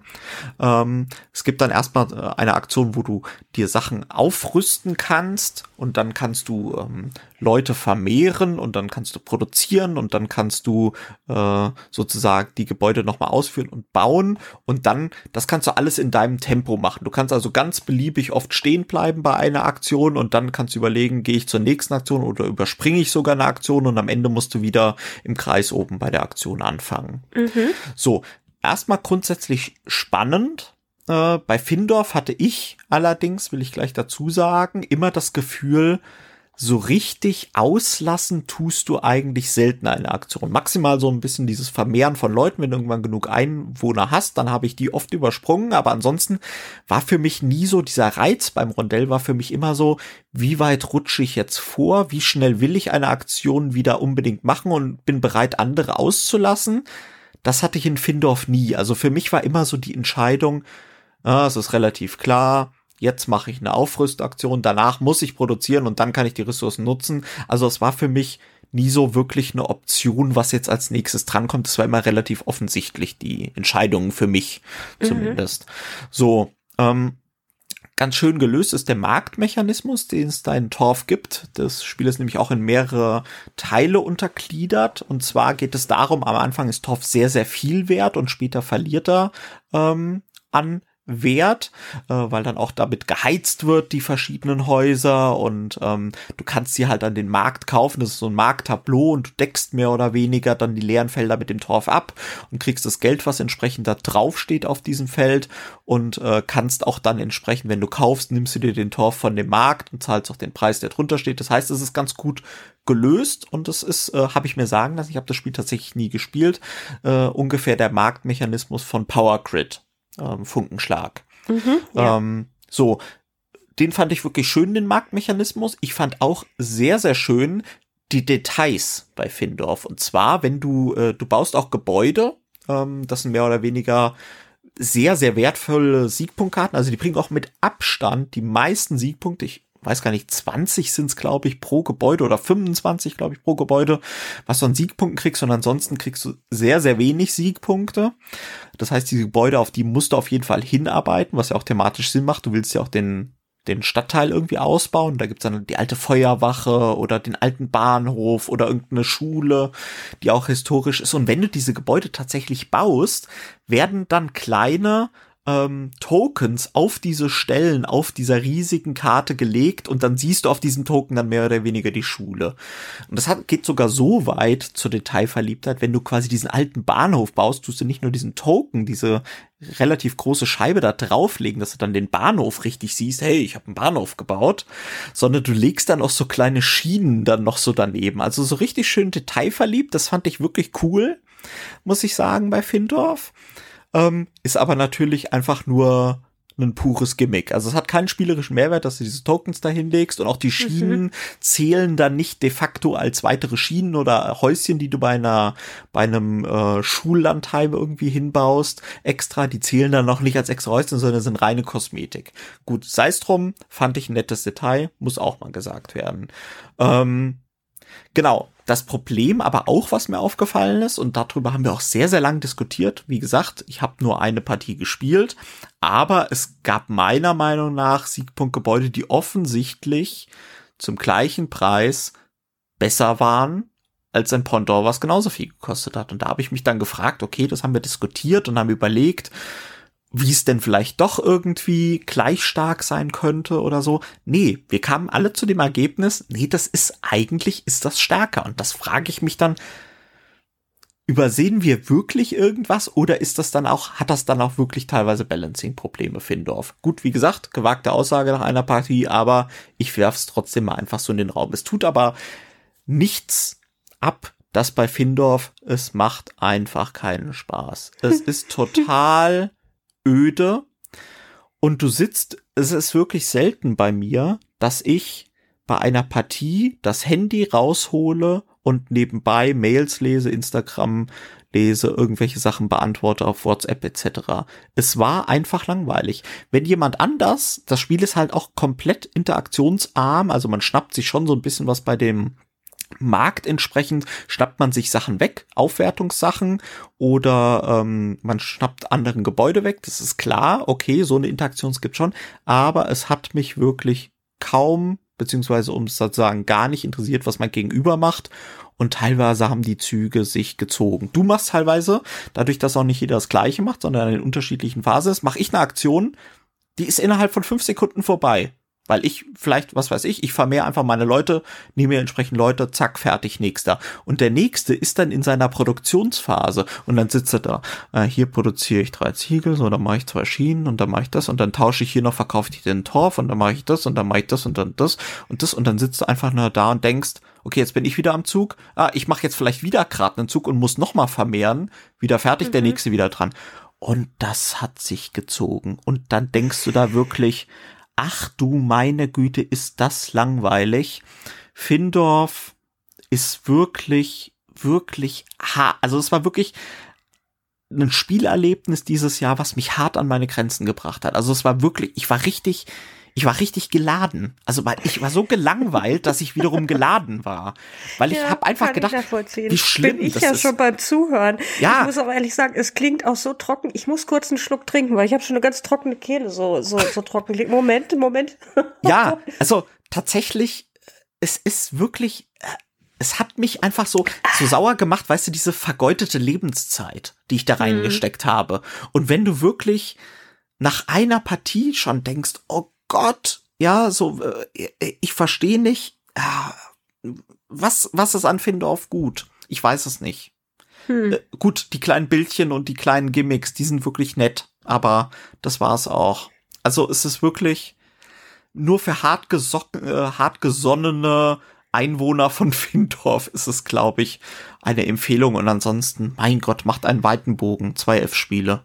Es gibt dann erstmal eine Aktion, wo du dir Sachen aufrüsten kannst und dann kannst du Leute vermehren und dann kannst du produzieren und dann kannst du sozusagen die Gebäude nochmal ausführen und bauen und dann, das kannst du alles in deinem Tempo machen. Du kannst also ganz beliebig oft stehen bleiben bei einer Aktion und dann kannst du überlegen, gehe ich zur nächsten Aktion oder überspringe ich sogar eine Aktion und am Ende musst du wieder im Kreis oben bei der Aktion anfangen. So, erstmal grundsätzlich spannend. Bei Findorf hatte ich allerdings, will ich gleich dazu sagen, immer das Gefühl, so richtig auslassen tust du eigentlich selten eine Aktion. Maximal so ein bisschen dieses Vermehren von Leuten, wenn du irgendwann genug Einwohner hast, dann habe ich die oft übersprungen, aber ansonsten war für mich nie so, dieser Reiz beim Rondell war für mich immer so, wie weit rutsche ich jetzt vor, wie schnell will ich eine Aktion wieder unbedingt machen und bin bereit, andere auszulassen. Das hatte ich in Findorf nie. Also für mich war immer so die Entscheidung, es ist relativ klar, jetzt mache ich eine Aufrüstaktion, danach muss ich produzieren und dann kann ich die Ressourcen nutzen. Also es war für mich nie so wirklich eine Option, was jetzt als nächstes drankommt. Es war immer relativ offensichtlich, die Entscheidungen für mich zumindest. So, ganz schön gelöst ist der Marktmechanismus, den es da in Torf gibt. Das Spiel ist nämlich auch in mehrere Teile untergliedert. Und zwar geht es darum, am Anfang ist Torf sehr, sehr viel wert und später verliert er an Wert, weil dann auch damit geheizt wird, die verschiedenen Häuser und du kannst sie halt an den Markt kaufen, das ist so ein Markttableau und du deckst mehr oder weniger dann die leeren Felder mit dem Torf ab und kriegst das Geld, was entsprechend da drauf steht auf diesem Feld und kannst auch dann entsprechend, wenn du kaufst, nimmst du dir den Torf von dem Markt und zahlst auch den Preis, der drunter steht. Das heißt, es ist ganz gut gelöst und es ist, habe ich mir sagen lassen, ich habe das Spiel tatsächlich nie gespielt, ungefähr der Marktmechanismus von Power Grid. Funkenschlag. Ja. So, den fand ich wirklich schön, den Marktmechanismus. Ich fand auch sehr, sehr schön die Details bei Findorf. Und zwar, wenn du baust auch Gebäude, das sind mehr oder weniger sehr, sehr wertvolle Siegpunktkarten. Also die bringen auch mit Abstand die meisten Siegpunkte. Ich weiß gar nicht, 20 sind es, glaube ich, pro Gebäude oder 25, glaube ich, pro Gebäude, was du an Siegpunkten kriegst und ansonsten kriegst du sehr, sehr wenig Siegpunkte. Das heißt, diese Gebäude, auf die musst du auf jeden Fall hinarbeiten, was ja auch thematisch Sinn macht. Du willst ja auch den Stadtteil irgendwie ausbauen. Da gibt's dann die alte Feuerwache oder den alten Bahnhof oder irgendeine Schule, die auch historisch ist. Und wenn du diese Gebäude tatsächlich baust, werden dann kleine Tokens auf diese Stellen auf dieser riesigen Karte gelegt und dann siehst du auf diesen Token dann mehr oder weniger die Schule. Und das geht sogar so weit zur Detailverliebtheit, wenn du quasi diesen alten Bahnhof baust, tust du nicht nur diesen Token, diese relativ große Scheibe da drauflegen, dass du dann den Bahnhof richtig siehst, hey, ich habe einen Bahnhof gebaut, sondern du legst dann auch so kleine Schienen dann noch so daneben. Also so richtig schön detailverliebt, das fand ich wirklich cool, muss ich sagen, bei Findorf. Ist aber natürlich einfach nur ein pures Gimmick. Also es hat keinen spielerischen Mehrwert, dass du diese Tokens da hinlegst und auch die Schienen zählen dann nicht de facto als weitere Schienen oder Häuschen, die du bei einem Schullandheim irgendwie hinbaust, extra. Die zählen dann noch nicht als extra Häuschen, sondern sind reine Kosmetik. Gut, sei es drum, fand ich ein nettes Detail, muss auch mal gesagt werden. Genau. Das Problem aber auch, was mir aufgefallen ist, und darüber haben wir auch sehr, sehr lang diskutiert. Wie gesagt, ich habe nur eine Partie gespielt, aber es gab meiner Meinung nach Siegpunktgebäude, die offensichtlich zum gleichen Preis besser waren als ein Pendant, was genauso viel gekostet hat. Und da habe ich mich dann gefragt, okay, das haben wir diskutiert und haben überlegt, wie es denn vielleicht doch irgendwie gleich stark sein könnte oder so. Nee, wir kamen alle zu dem Ergebnis, nee, ist das stärker. Und das frage ich mich dann, übersehen wir wirklich irgendwas oder hat das dann auch wirklich teilweise Balancing-Probleme, Findorff? Gut, wie gesagt, gewagte Aussage nach einer Partie, aber ich werf's trotzdem mal einfach so in den Raum. Es tut aber nichts ab, dass bei Findorff, es macht einfach keinen Spaß. Es ist total öde und es ist wirklich selten bei mir, dass ich bei einer Partie das Handy raushole und nebenbei Mails lese, Instagram lese, irgendwelche Sachen beantworte auf WhatsApp etc. Es war einfach langweilig. Wenn jemand anders, das Spiel ist halt auch komplett interaktionsarm, also man schnappt sich schon so ein bisschen was bei dem Markt entsprechend, schnappt man sich Sachen weg, Aufwertungssachen oder man schnappt anderen Gebäude weg, das ist klar, okay, so eine Interaktion gibt schon, aber es hat mich wirklich kaum, beziehungsweise um es zu sagen, gar nicht interessiert, was mein Gegenüber macht und teilweise haben die Züge sich gezogen. Du machst teilweise, dadurch, dass auch nicht jeder das Gleiche macht, sondern in unterschiedlichen Phasen, mache ich eine Aktion, die ist innerhalb von 5 Sekunden vorbei. Weil ich vielleicht, was weiß ich vermehre einfach meine Leute, nehme mir entsprechend Leute, zack, fertig, nächster. Und der nächste ist dann in seiner Produktionsphase und dann sitzt er da, hier produziere ich 3 Ziegel, so, dann mache ich 2 Schienen und dann mache ich das und dann tausche ich hier noch, verkaufe ich den Torf und dann mache ich das und dann mache ich das und dann das und das und dann sitzt du einfach nur da und denkst, okay, jetzt bin ich wieder am Zug, ich mache jetzt vielleicht wieder gerade einen Zug und muss nochmal vermehren, wieder fertig, der nächste wieder dran. Und das hat sich gezogen und dann denkst du da wirklich, ach du meine Güte, ist das langweilig. Findorff ist wirklich, also es war wirklich ein Spielerlebnis dieses Jahr, was mich hart an meine Grenzen gebracht hat. Also es war wirklich, ich war richtig geladen. Also ich war so gelangweilt, dass ich wiederum geladen war. Weil ich habe einfach gedacht, wie schlimm bin ich das ja ist. schon beim Zuhören. Ja. Ich muss aber ehrlich sagen, es klingt auch so trocken. Ich muss kurz einen Schluck trinken, weil ich habe schon eine ganz trockene Kehle, so trocken. Moment. Ja, also tatsächlich, es ist wirklich, es hat mich einfach so sauer gemacht, weißt du, diese vergeudete Lebenszeit, die ich da reingesteckt habe. Und wenn du wirklich nach einer Partie schon denkst, oh Gott, ja, so, ich verstehe nicht, was ist an Findorff gut? Ich weiß es nicht. Gut, die kleinen Bildchen und die kleinen Gimmicks, die sind wirklich nett, aber das war's auch. Also es ist wirklich nur für hartgesonnene Einwohner von Findorff ist es, glaube ich, eine Empfehlung und ansonsten, mein Gott, macht einen weiten Bogen, 2 F-Spiele.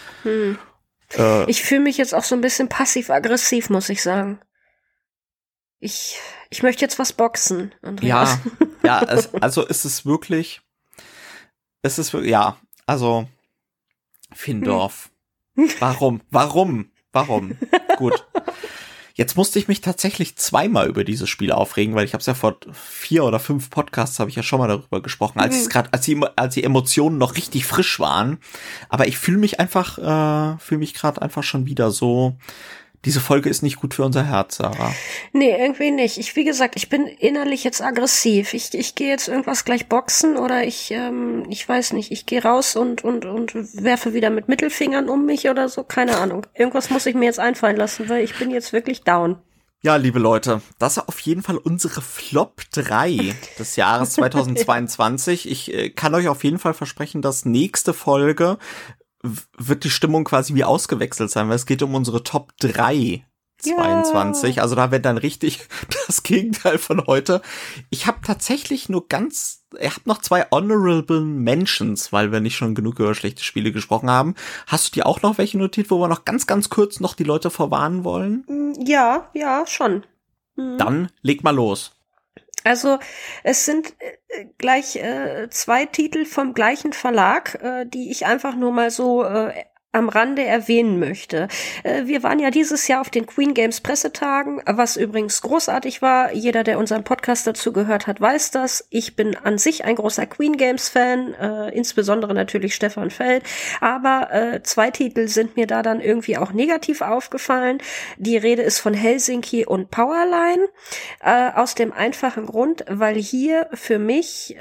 Ich fühle mich jetzt auch so ein bisschen passiv-aggressiv, muss ich sagen. Ich möchte jetzt was boxen, Andreas. Ja, also es ist wirklich, ja, also Findorff. Warum? Gut. Jetzt musste ich mich tatsächlich 2-mal über dieses Spiel aufregen, weil ich habe es ja vor 4 oder 5 Podcasts habe ich ja schon mal darüber gesprochen, als die Emotionen noch richtig frisch waren. Aber ich fühle mich gerade einfach schon wieder so. Diese Folge ist nicht gut für unser Herz, Sarah. Nee, irgendwie nicht. Wie gesagt, ich bin innerlich jetzt aggressiv. Ich gehe jetzt irgendwas gleich boxen oder ich weiß nicht, ich gehe raus und werfe wieder mit Mittelfingern um mich oder so, keine Ahnung. Irgendwas muss ich mir jetzt einfallen lassen, weil ich bin jetzt wirklich down. Ja, liebe Leute, das ist auf jeden Fall unsere Flop 3 des Jahres 2022. Ich kann euch auf jeden Fall versprechen, dass nächste Folge wird die Stimmung quasi wie ausgewechselt sein, weil es geht um unsere Top 3 22. Ja. Also da wird dann richtig das Gegenteil von heute. Ich habe tatsächlich noch 2 Honorable Mentions, weil wir nicht schon genug über schlechte Spiele gesprochen haben. Hast du dir auch noch welche notiert, wo wir noch ganz, ganz kurz noch die Leute vorwarnen wollen? Ja, schon. Dann leg mal los. Also es sind gleich 2 Titel vom gleichen Verlag, die ich einfach nur mal so am Rande erwähnen möchte. Wir waren ja dieses Jahr auf den Queen Games Pressetagen, was übrigens großartig war. Jeder, der unseren Podcast dazu gehört hat, weiß das. Ich bin an sich ein großer Queen Games Fan, insbesondere natürlich Stefan Feld. Aber 2 Titel sind mir da dann irgendwie auch negativ aufgefallen. Die Rede ist von Helsinki und Powerline. Aus dem einfachen Grund, weil hier für mich,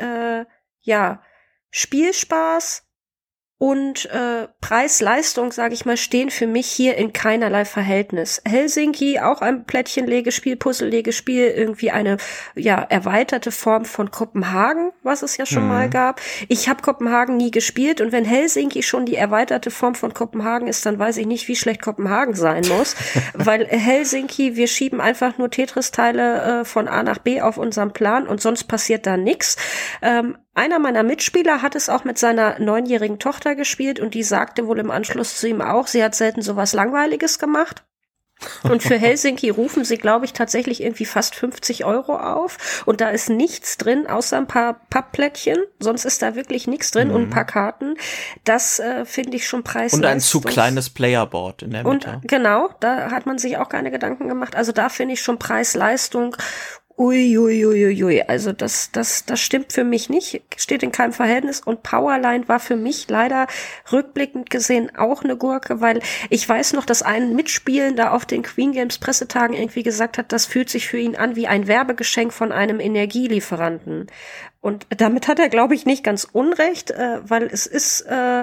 Spielspaß und Preis-Leistung, sage ich mal, stehen für mich hier in keinerlei Verhältnis. Helsinki, auch ein Plättchen-Legespiel, Puzzle-Legespiel, irgendwie eine erweiterte Form von Kopenhagen, was es ja schon mal gab. Ich habe Kopenhagen nie gespielt und wenn Helsinki schon die erweiterte Form von Kopenhagen ist, dann weiß ich nicht, wie schlecht Kopenhagen sein muss. Weil Helsinki, wir schieben einfach nur Tetris-Teile von A nach B auf unserem Plan und sonst passiert da nichts. Einer meiner Mitspieler hat es auch mit seiner 9-jährigen Tochter gespielt und die sagte wohl im Anschluss zu ihm auch, sie hat selten sowas Langweiliges gemacht. Und für Helsinki rufen sie, glaube ich, tatsächlich irgendwie fast 50 € auf. Und da ist nichts drin, außer ein paar Pappplättchen. Sonst ist da wirklich nichts drin und ein paar Karten. Das finde ich schon preiswert. Und ein zu kleines Playerboard in der Mitte. Und genau, da hat man sich auch keine Gedanken gemacht. Also da finde ich schon Preis-Leistung. Uiuiuiui, also das stimmt für mich nicht, steht in keinem Verhältnis und Powerline war für mich leider rückblickend gesehen auch eine Gurke, weil ich weiß noch, dass ein Mitspielender auf den Queen Games Pressetagen irgendwie gesagt hat, das fühlt sich für ihn an wie ein Werbegeschenk von einem Energielieferanten. Und damit hat er, glaube ich, nicht ganz unrecht, weil es ist,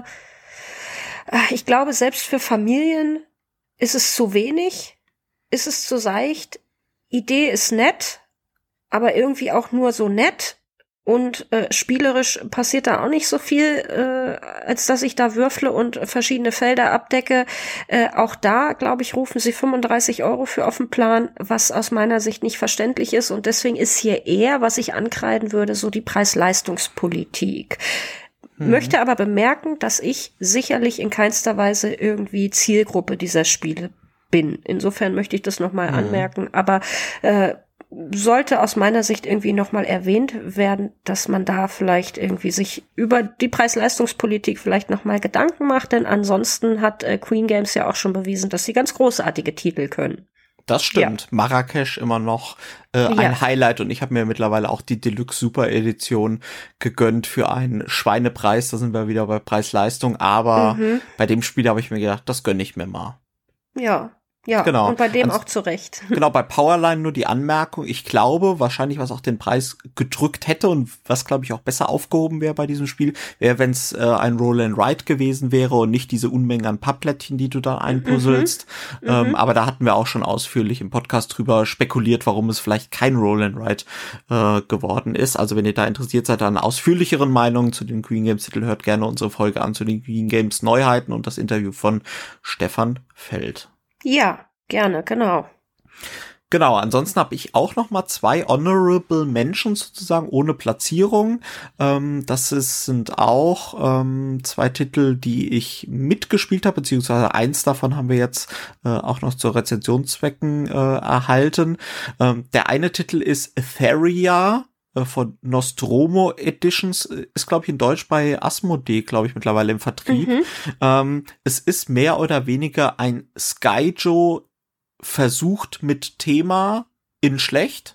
ich glaube, selbst für Familien ist es zu wenig, ist es zu seicht, Idee ist nett, aber irgendwie auch nur so nett und spielerisch passiert da auch nicht so viel, als dass ich da würfle und verschiedene Felder abdecke. Auch da, glaube ich, rufen sie 35 € für auf den Plan, was aus meiner Sicht nicht verständlich ist und deswegen ist hier eher, was ich ankreiden würde, so die Preis-Leistungspolitik. Möchte aber bemerken, dass ich sicherlich in keinster Weise irgendwie Zielgruppe dieser Spiele bin. Insofern möchte ich das nochmal anmerken, aber sollte aus meiner Sicht irgendwie nochmal erwähnt werden, dass man da vielleicht irgendwie sich über die Preis-Leistungspolitik vielleicht nochmal Gedanken macht, denn ansonsten hat Queen Games ja auch schon bewiesen, dass sie ganz großartige Titel können. Das stimmt. Ja. Marrakesch immer noch ein Highlight und ich habe mir mittlerweile auch die Deluxe Super Edition gegönnt für einen Schweinepreis. Da sind wir wieder bei Preis-Leistung, aber bei dem Spiel habe ich mir gedacht, das gönne ich mir mal. Ja, genau. Und bei dem auch zu Recht. Genau, bei Powerline nur die Anmerkung, ich glaube, wahrscheinlich, was auch den Preis gedrückt hätte und was, glaube ich, auch besser aufgehoben wäre bei diesem Spiel, wäre, wenn es ein Roll and Write gewesen wäre und nicht diese Unmengen an Pappplättchen, die du da einpuzzelst. Aber da hatten wir auch schon ausführlich im Podcast drüber spekuliert, warum es vielleicht kein Roll and Write geworden ist. Also wenn ihr da interessiert seid an ausführlicheren Meinungen zu den Queen Games Titeln, hört gerne unsere Folge an zu den Queen Games Neuheiten und das Interview von Stefan Feld. Ja, gerne, genau. Genau, ansonsten habe ich auch noch mal 2 Honorable Mentions sozusagen ohne Platzierung. Das sind auch 2 Titel, die ich mitgespielt habe, beziehungsweise eins davon haben wir jetzt auch noch zur Rezensionszwecken erhalten. Der eine Titel ist Etheria von Nostromo Editions, ist, glaube ich, in Deutsch bei Asmodee, glaube ich, mittlerweile im Vertrieb. Es ist mehr oder weniger ein Skyjo versucht mit Thema in schlecht.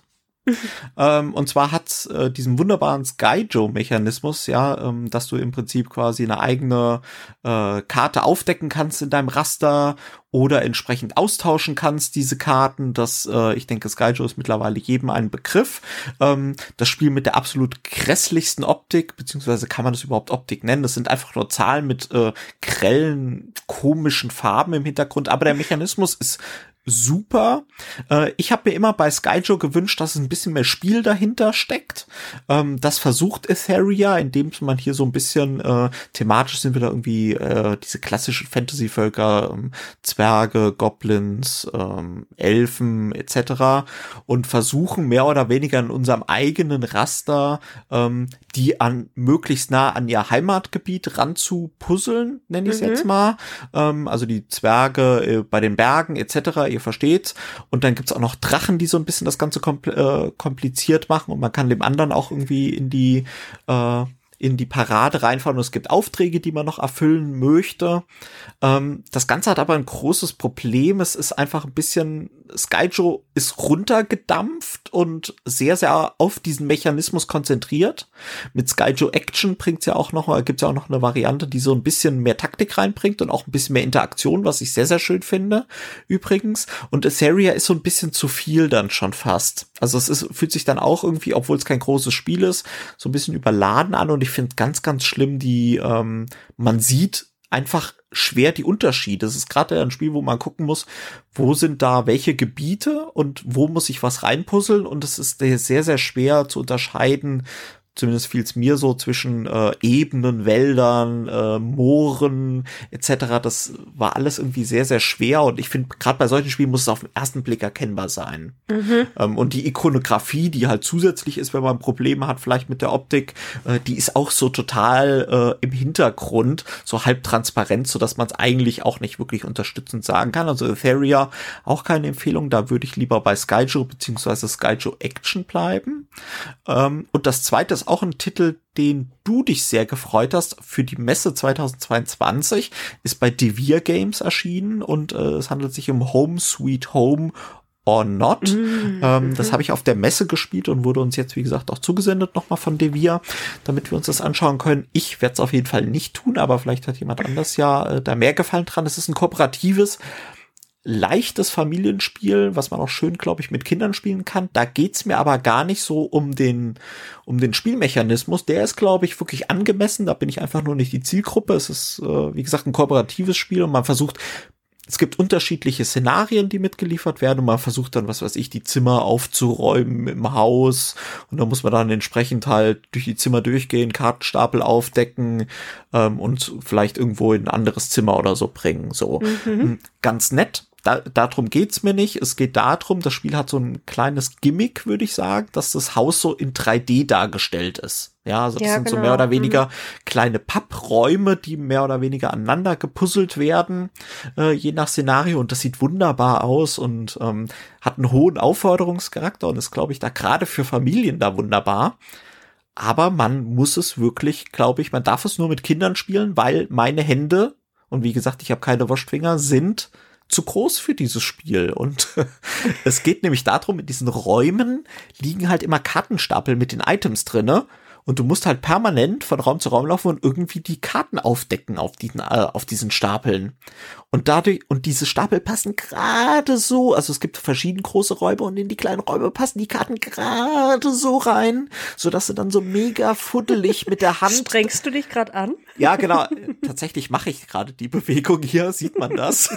Und zwar hat's diesen wunderbaren Skyjo-Mechanismus, dass du im Prinzip quasi eine eigene Karte aufdecken kannst in deinem Raster oder entsprechend austauschen kannst, diese Karten. Ich denke, Skyjo ist mittlerweile jedem ein Begriff. Das Spiel mit der absolut grässlichsten Optik, beziehungsweise kann man das überhaupt Optik nennen? Das sind einfach nur Zahlen mit grellen, komischen Farben im Hintergrund, aber der Mechanismus ist super. Ich habe mir immer bei Skyjo gewünscht, dass es ein bisschen mehr Spiel dahinter steckt. Das versucht Etheria, indem man hier so ein bisschen thematisch sind wir da irgendwie diese klassischen Fantasy-Völker, Zwerge, Goblins, Elfen etc. und versuchen mehr oder weniger in unserem eigenen Raster die möglichst nah an ihr Heimatgebiet ran zu puzzeln, nenne ich es jetzt mal. Also die Zwerge bei den Bergen etc., ihr versteht's. Und dann gibt's auch noch Drachen, die so ein bisschen das Ganze kompliziert machen und man kann dem anderen auch irgendwie in in die Parade reinfahren und es gibt Aufträge, die man noch erfüllen möchte. Das Ganze hat aber ein großes Problem. Es ist einfach ein bisschen, Skyjo ist runtergedampft und sehr, sehr auf diesen Mechanismus konzentriert. Mit Skyjo Action gibt's ja auch noch eine Variante, die so ein bisschen mehr Taktik reinbringt und auch ein bisschen mehr Interaktion, was ich sehr, sehr schön finde, übrigens. Und Etheria ist so ein bisschen zu viel dann schon fast. Also fühlt sich dann auch irgendwie, obwohl es kein großes Spiel ist, so ein bisschen überladen an und ich finde ganz, ganz schlimm, man sieht einfach schwer die Unterschiede. Es ist gerade ein Spiel, wo man gucken muss, wo sind da welche Gebiete und wo muss ich was reinpuzzeln und es ist sehr, sehr schwer zu unterscheiden, zumindest fiel es mir so, zwischen Ebenen, Wäldern, Mooren etc. Das war alles irgendwie sehr, sehr schwer und ich finde, gerade bei solchen Spielen muss es auf den ersten Blick erkennbar sein. Und die Ikonografie, die halt zusätzlich ist, wenn man Probleme hat, vielleicht mit der Optik, die ist auch so total im Hintergrund, so halb transparent, sodass man es eigentlich auch nicht wirklich unterstützend sagen kann. Also Etheria auch keine Empfehlung, da würde ich lieber bei Skyjo bzw. Skyjo Action bleiben. Und das zweite ist auch ein Titel, den du dich sehr gefreut hast für die Messe 2022, ist bei Devir Games erschienen und es handelt sich um Home Sweet Home or Not. Das habe ich auf der Messe gespielt und wurde uns jetzt, wie gesagt, auch zugesendet nochmal von Devir, damit wir uns das anschauen können. Ich werde es auf jeden Fall nicht tun, aber vielleicht hat jemand anders ja da mehr Gefallen dran. Es ist ein kooperatives, leichtes Familienspiel, was man auch schön, glaube ich, mit Kindern spielen kann. Da geht's mir aber gar nicht so um den Spielmechanismus. Der ist, glaube ich, wirklich angemessen. Da bin ich einfach nur nicht die Zielgruppe. Es ist, wie gesagt, ein kooperatives Spiel und man versucht, es gibt unterschiedliche Szenarien, die mitgeliefert werden und man versucht dann, was weiß ich, die Zimmer aufzuräumen im Haus und dann muss man dann entsprechend halt durch die Zimmer durchgehen, Kartenstapel aufdecken und vielleicht irgendwo in ein anderes Zimmer oder so bringen. So ganz nett. Darum geht's mir nicht. Es geht darum, das Spiel hat so ein kleines Gimmick, würde ich sagen, dass das Haus so in 3D dargestellt ist. Ja, also das sind so mehr oder weniger kleine Pappräume, die mehr oder weniger aneinander gepuzzelt werden, je nach Szenario. Und das sieht wunderbar aus und hat einen hohen Aufforderungscharakter und ist, glaube ich, da gerade für Familien da wunderbar. Aber man muss es wirklich, glaube ich, man darf es nur mit Kindern spielen, weil meine Hände, und wie gesagt, ich habe keine Waschfinger, sind zu groß für dieses Spiel. Und es geht nämlich darum, in diesen Räumen liegen halt immer Kartenstapel mit den Items drinne. Und du musst halt permanent von Raum zu Raum laufen und irgendwie die Karten aufdecken auf diesen Stapeln. Und diese Stapel passen gerade so, also es gibt verschiedene große Räume und in die kleinen Räume passen die Karten gerade so rein, sodass du dann so mega fuddelig mit der Hand. Strengst du dich gerade an? Ja, genau. Tatsächlich mache ich gerade die Bewegung hier, sieht man das?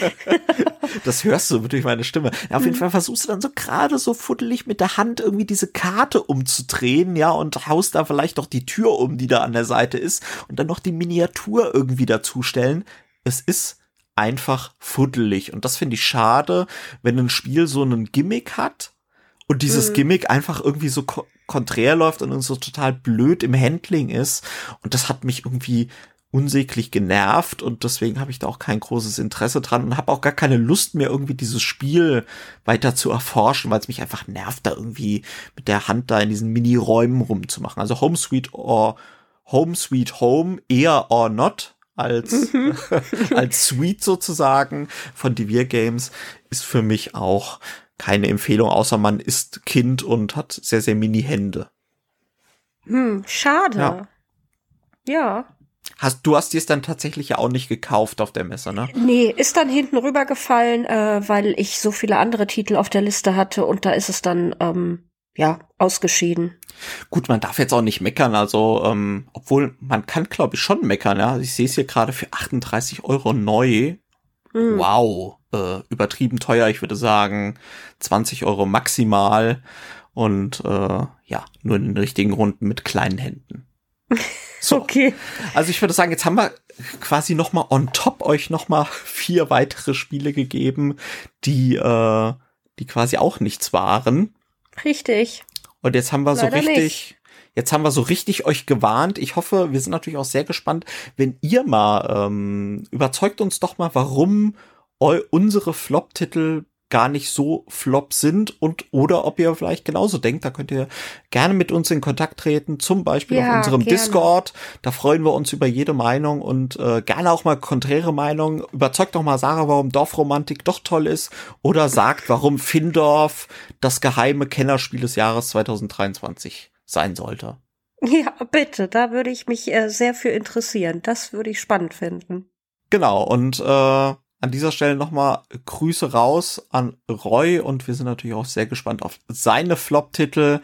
Das hörst du durch meine Stimme. Ja, auf jeden Fall versuchst du dann so gerade so fuddelig mit der Hand irgendwie diese Karte umzudrehen, ja, und haust da vielleicht noch die Tür um, die da an der Seite ist und dann noch die Miniatur irgendwie dazustellen. Es ist einfach fuddelig und das finde ich schade, wenn ein Spiel so einen Gimmick hat und dieses Gimmick einfach irgendwie so konträr läuft und so total blöd im Handling ist und das hat mich irgendwie unsäglich genervt und deswegen habe ich da auch kein großes Interesse dran und habe auch gar keine Lust mehr, irgendwie dieses Spiel weiter zu erforschen, weil es mich einfach nervt, da irgendwie mit der Hand da in diesen Mini-Räumen rumzumachen. Also Home Sweet Home, eher or not als Suite sozusagen von Devir Games ist für mich auch keine Empfehlung, außer man ist Kind und hat sehr, sehr Mini-Hände. Schade. Ja. Du hast dir es dann tatsächlich ja auch nicht gekauft auf der Messe, ne? Nee, ist dann hinten rübergefallen, weil ich so viele andere Titel auf der Liste hatte und da ist es dann, ausgeschieden. Gut, man darf jetzt auch nicht meckern, also, obwohl man kann, glaube ich, schon meckern, ja. Ich sehe es hier gerade für 38 € neu. Wow, übertrieben teuer, ich würde sagen 20 € maximal und nur in den richtigen Runden mit kleinen Händen. So. Okay. Also ich würde sagen, jetzt haben wir quasi nochmal on top euch nochmal 4 weitere Spiele gegeben, die quasi auch nichts waren. Richtig. Und jetzt haben wir Leider so richtig euch gewarnt. Ich hoffe, wir sind natürlich auch sehr gespannt, wenn ihr mal überzeugt uns doch mal, warum unsere Flop-Titel gar nicht so flop sind und oder ob ihr vielleicht genauso denkt. Da könnt ihr gerne mit uns in Kontakt treten, zum Beispiel auf unserem Discord. Da freuen wir uns über jede Meinung und gerne auch mal konträre Meinungen. Überzeugt doch mal Sarah, warum Dorfromantik doch toll ist oder sagt, warum Findorf das geheime Kennerspiel des Jahres 2023 sein sollte. Ja, bitte, da würde ich mich sehr für interessieren. Das würde ich spannend finden. Genau, und an dieser Stelle nochmal Grüße raus an Roy und wir sind natürlich auch sehr gespannt auf seine Flop-Titel.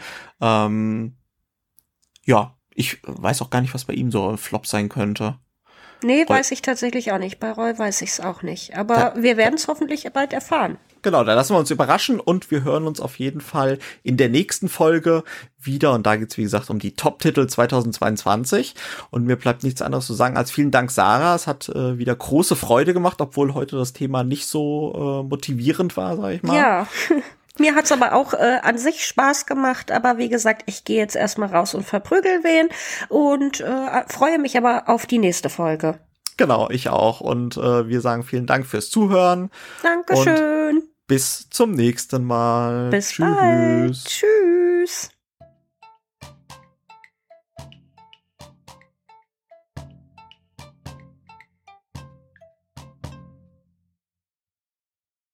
Ja, ich weiß auch gar nicht, was bei ihm so ein Flop sein könnte. Nee, weiß ich tatsächlich auch nicht. Bei Roy weiß ich es auch nicht. Aber wir werden es hoffentlich bald erfahren. Genau, da lassen wir uns überraschen und wir hören uns auf jeden Fall in der nächsten Folge wieder. Und da geht's wie gesagt, um die Top-Titel 2022. Und mir bleibt nichts anderes zu sagen als vielen Dank, Sarah. Es hat wieder große Freude gemacht, obwohl heute das Thema nicht so motivierend war, sag ich mal. Ja, mir hat's aber auch an sich Spaß gemacht. Aber wie gesagt, ich gehe jetzt erstmal raus und verprügel wen und freue mich aber auf die nächste Folge. Genau, ich auch. Und wir sagen vielen Dank fürs Zuhören. Dankeschön. Und bis zum nächsten Mal. Bis bald. Tschüss.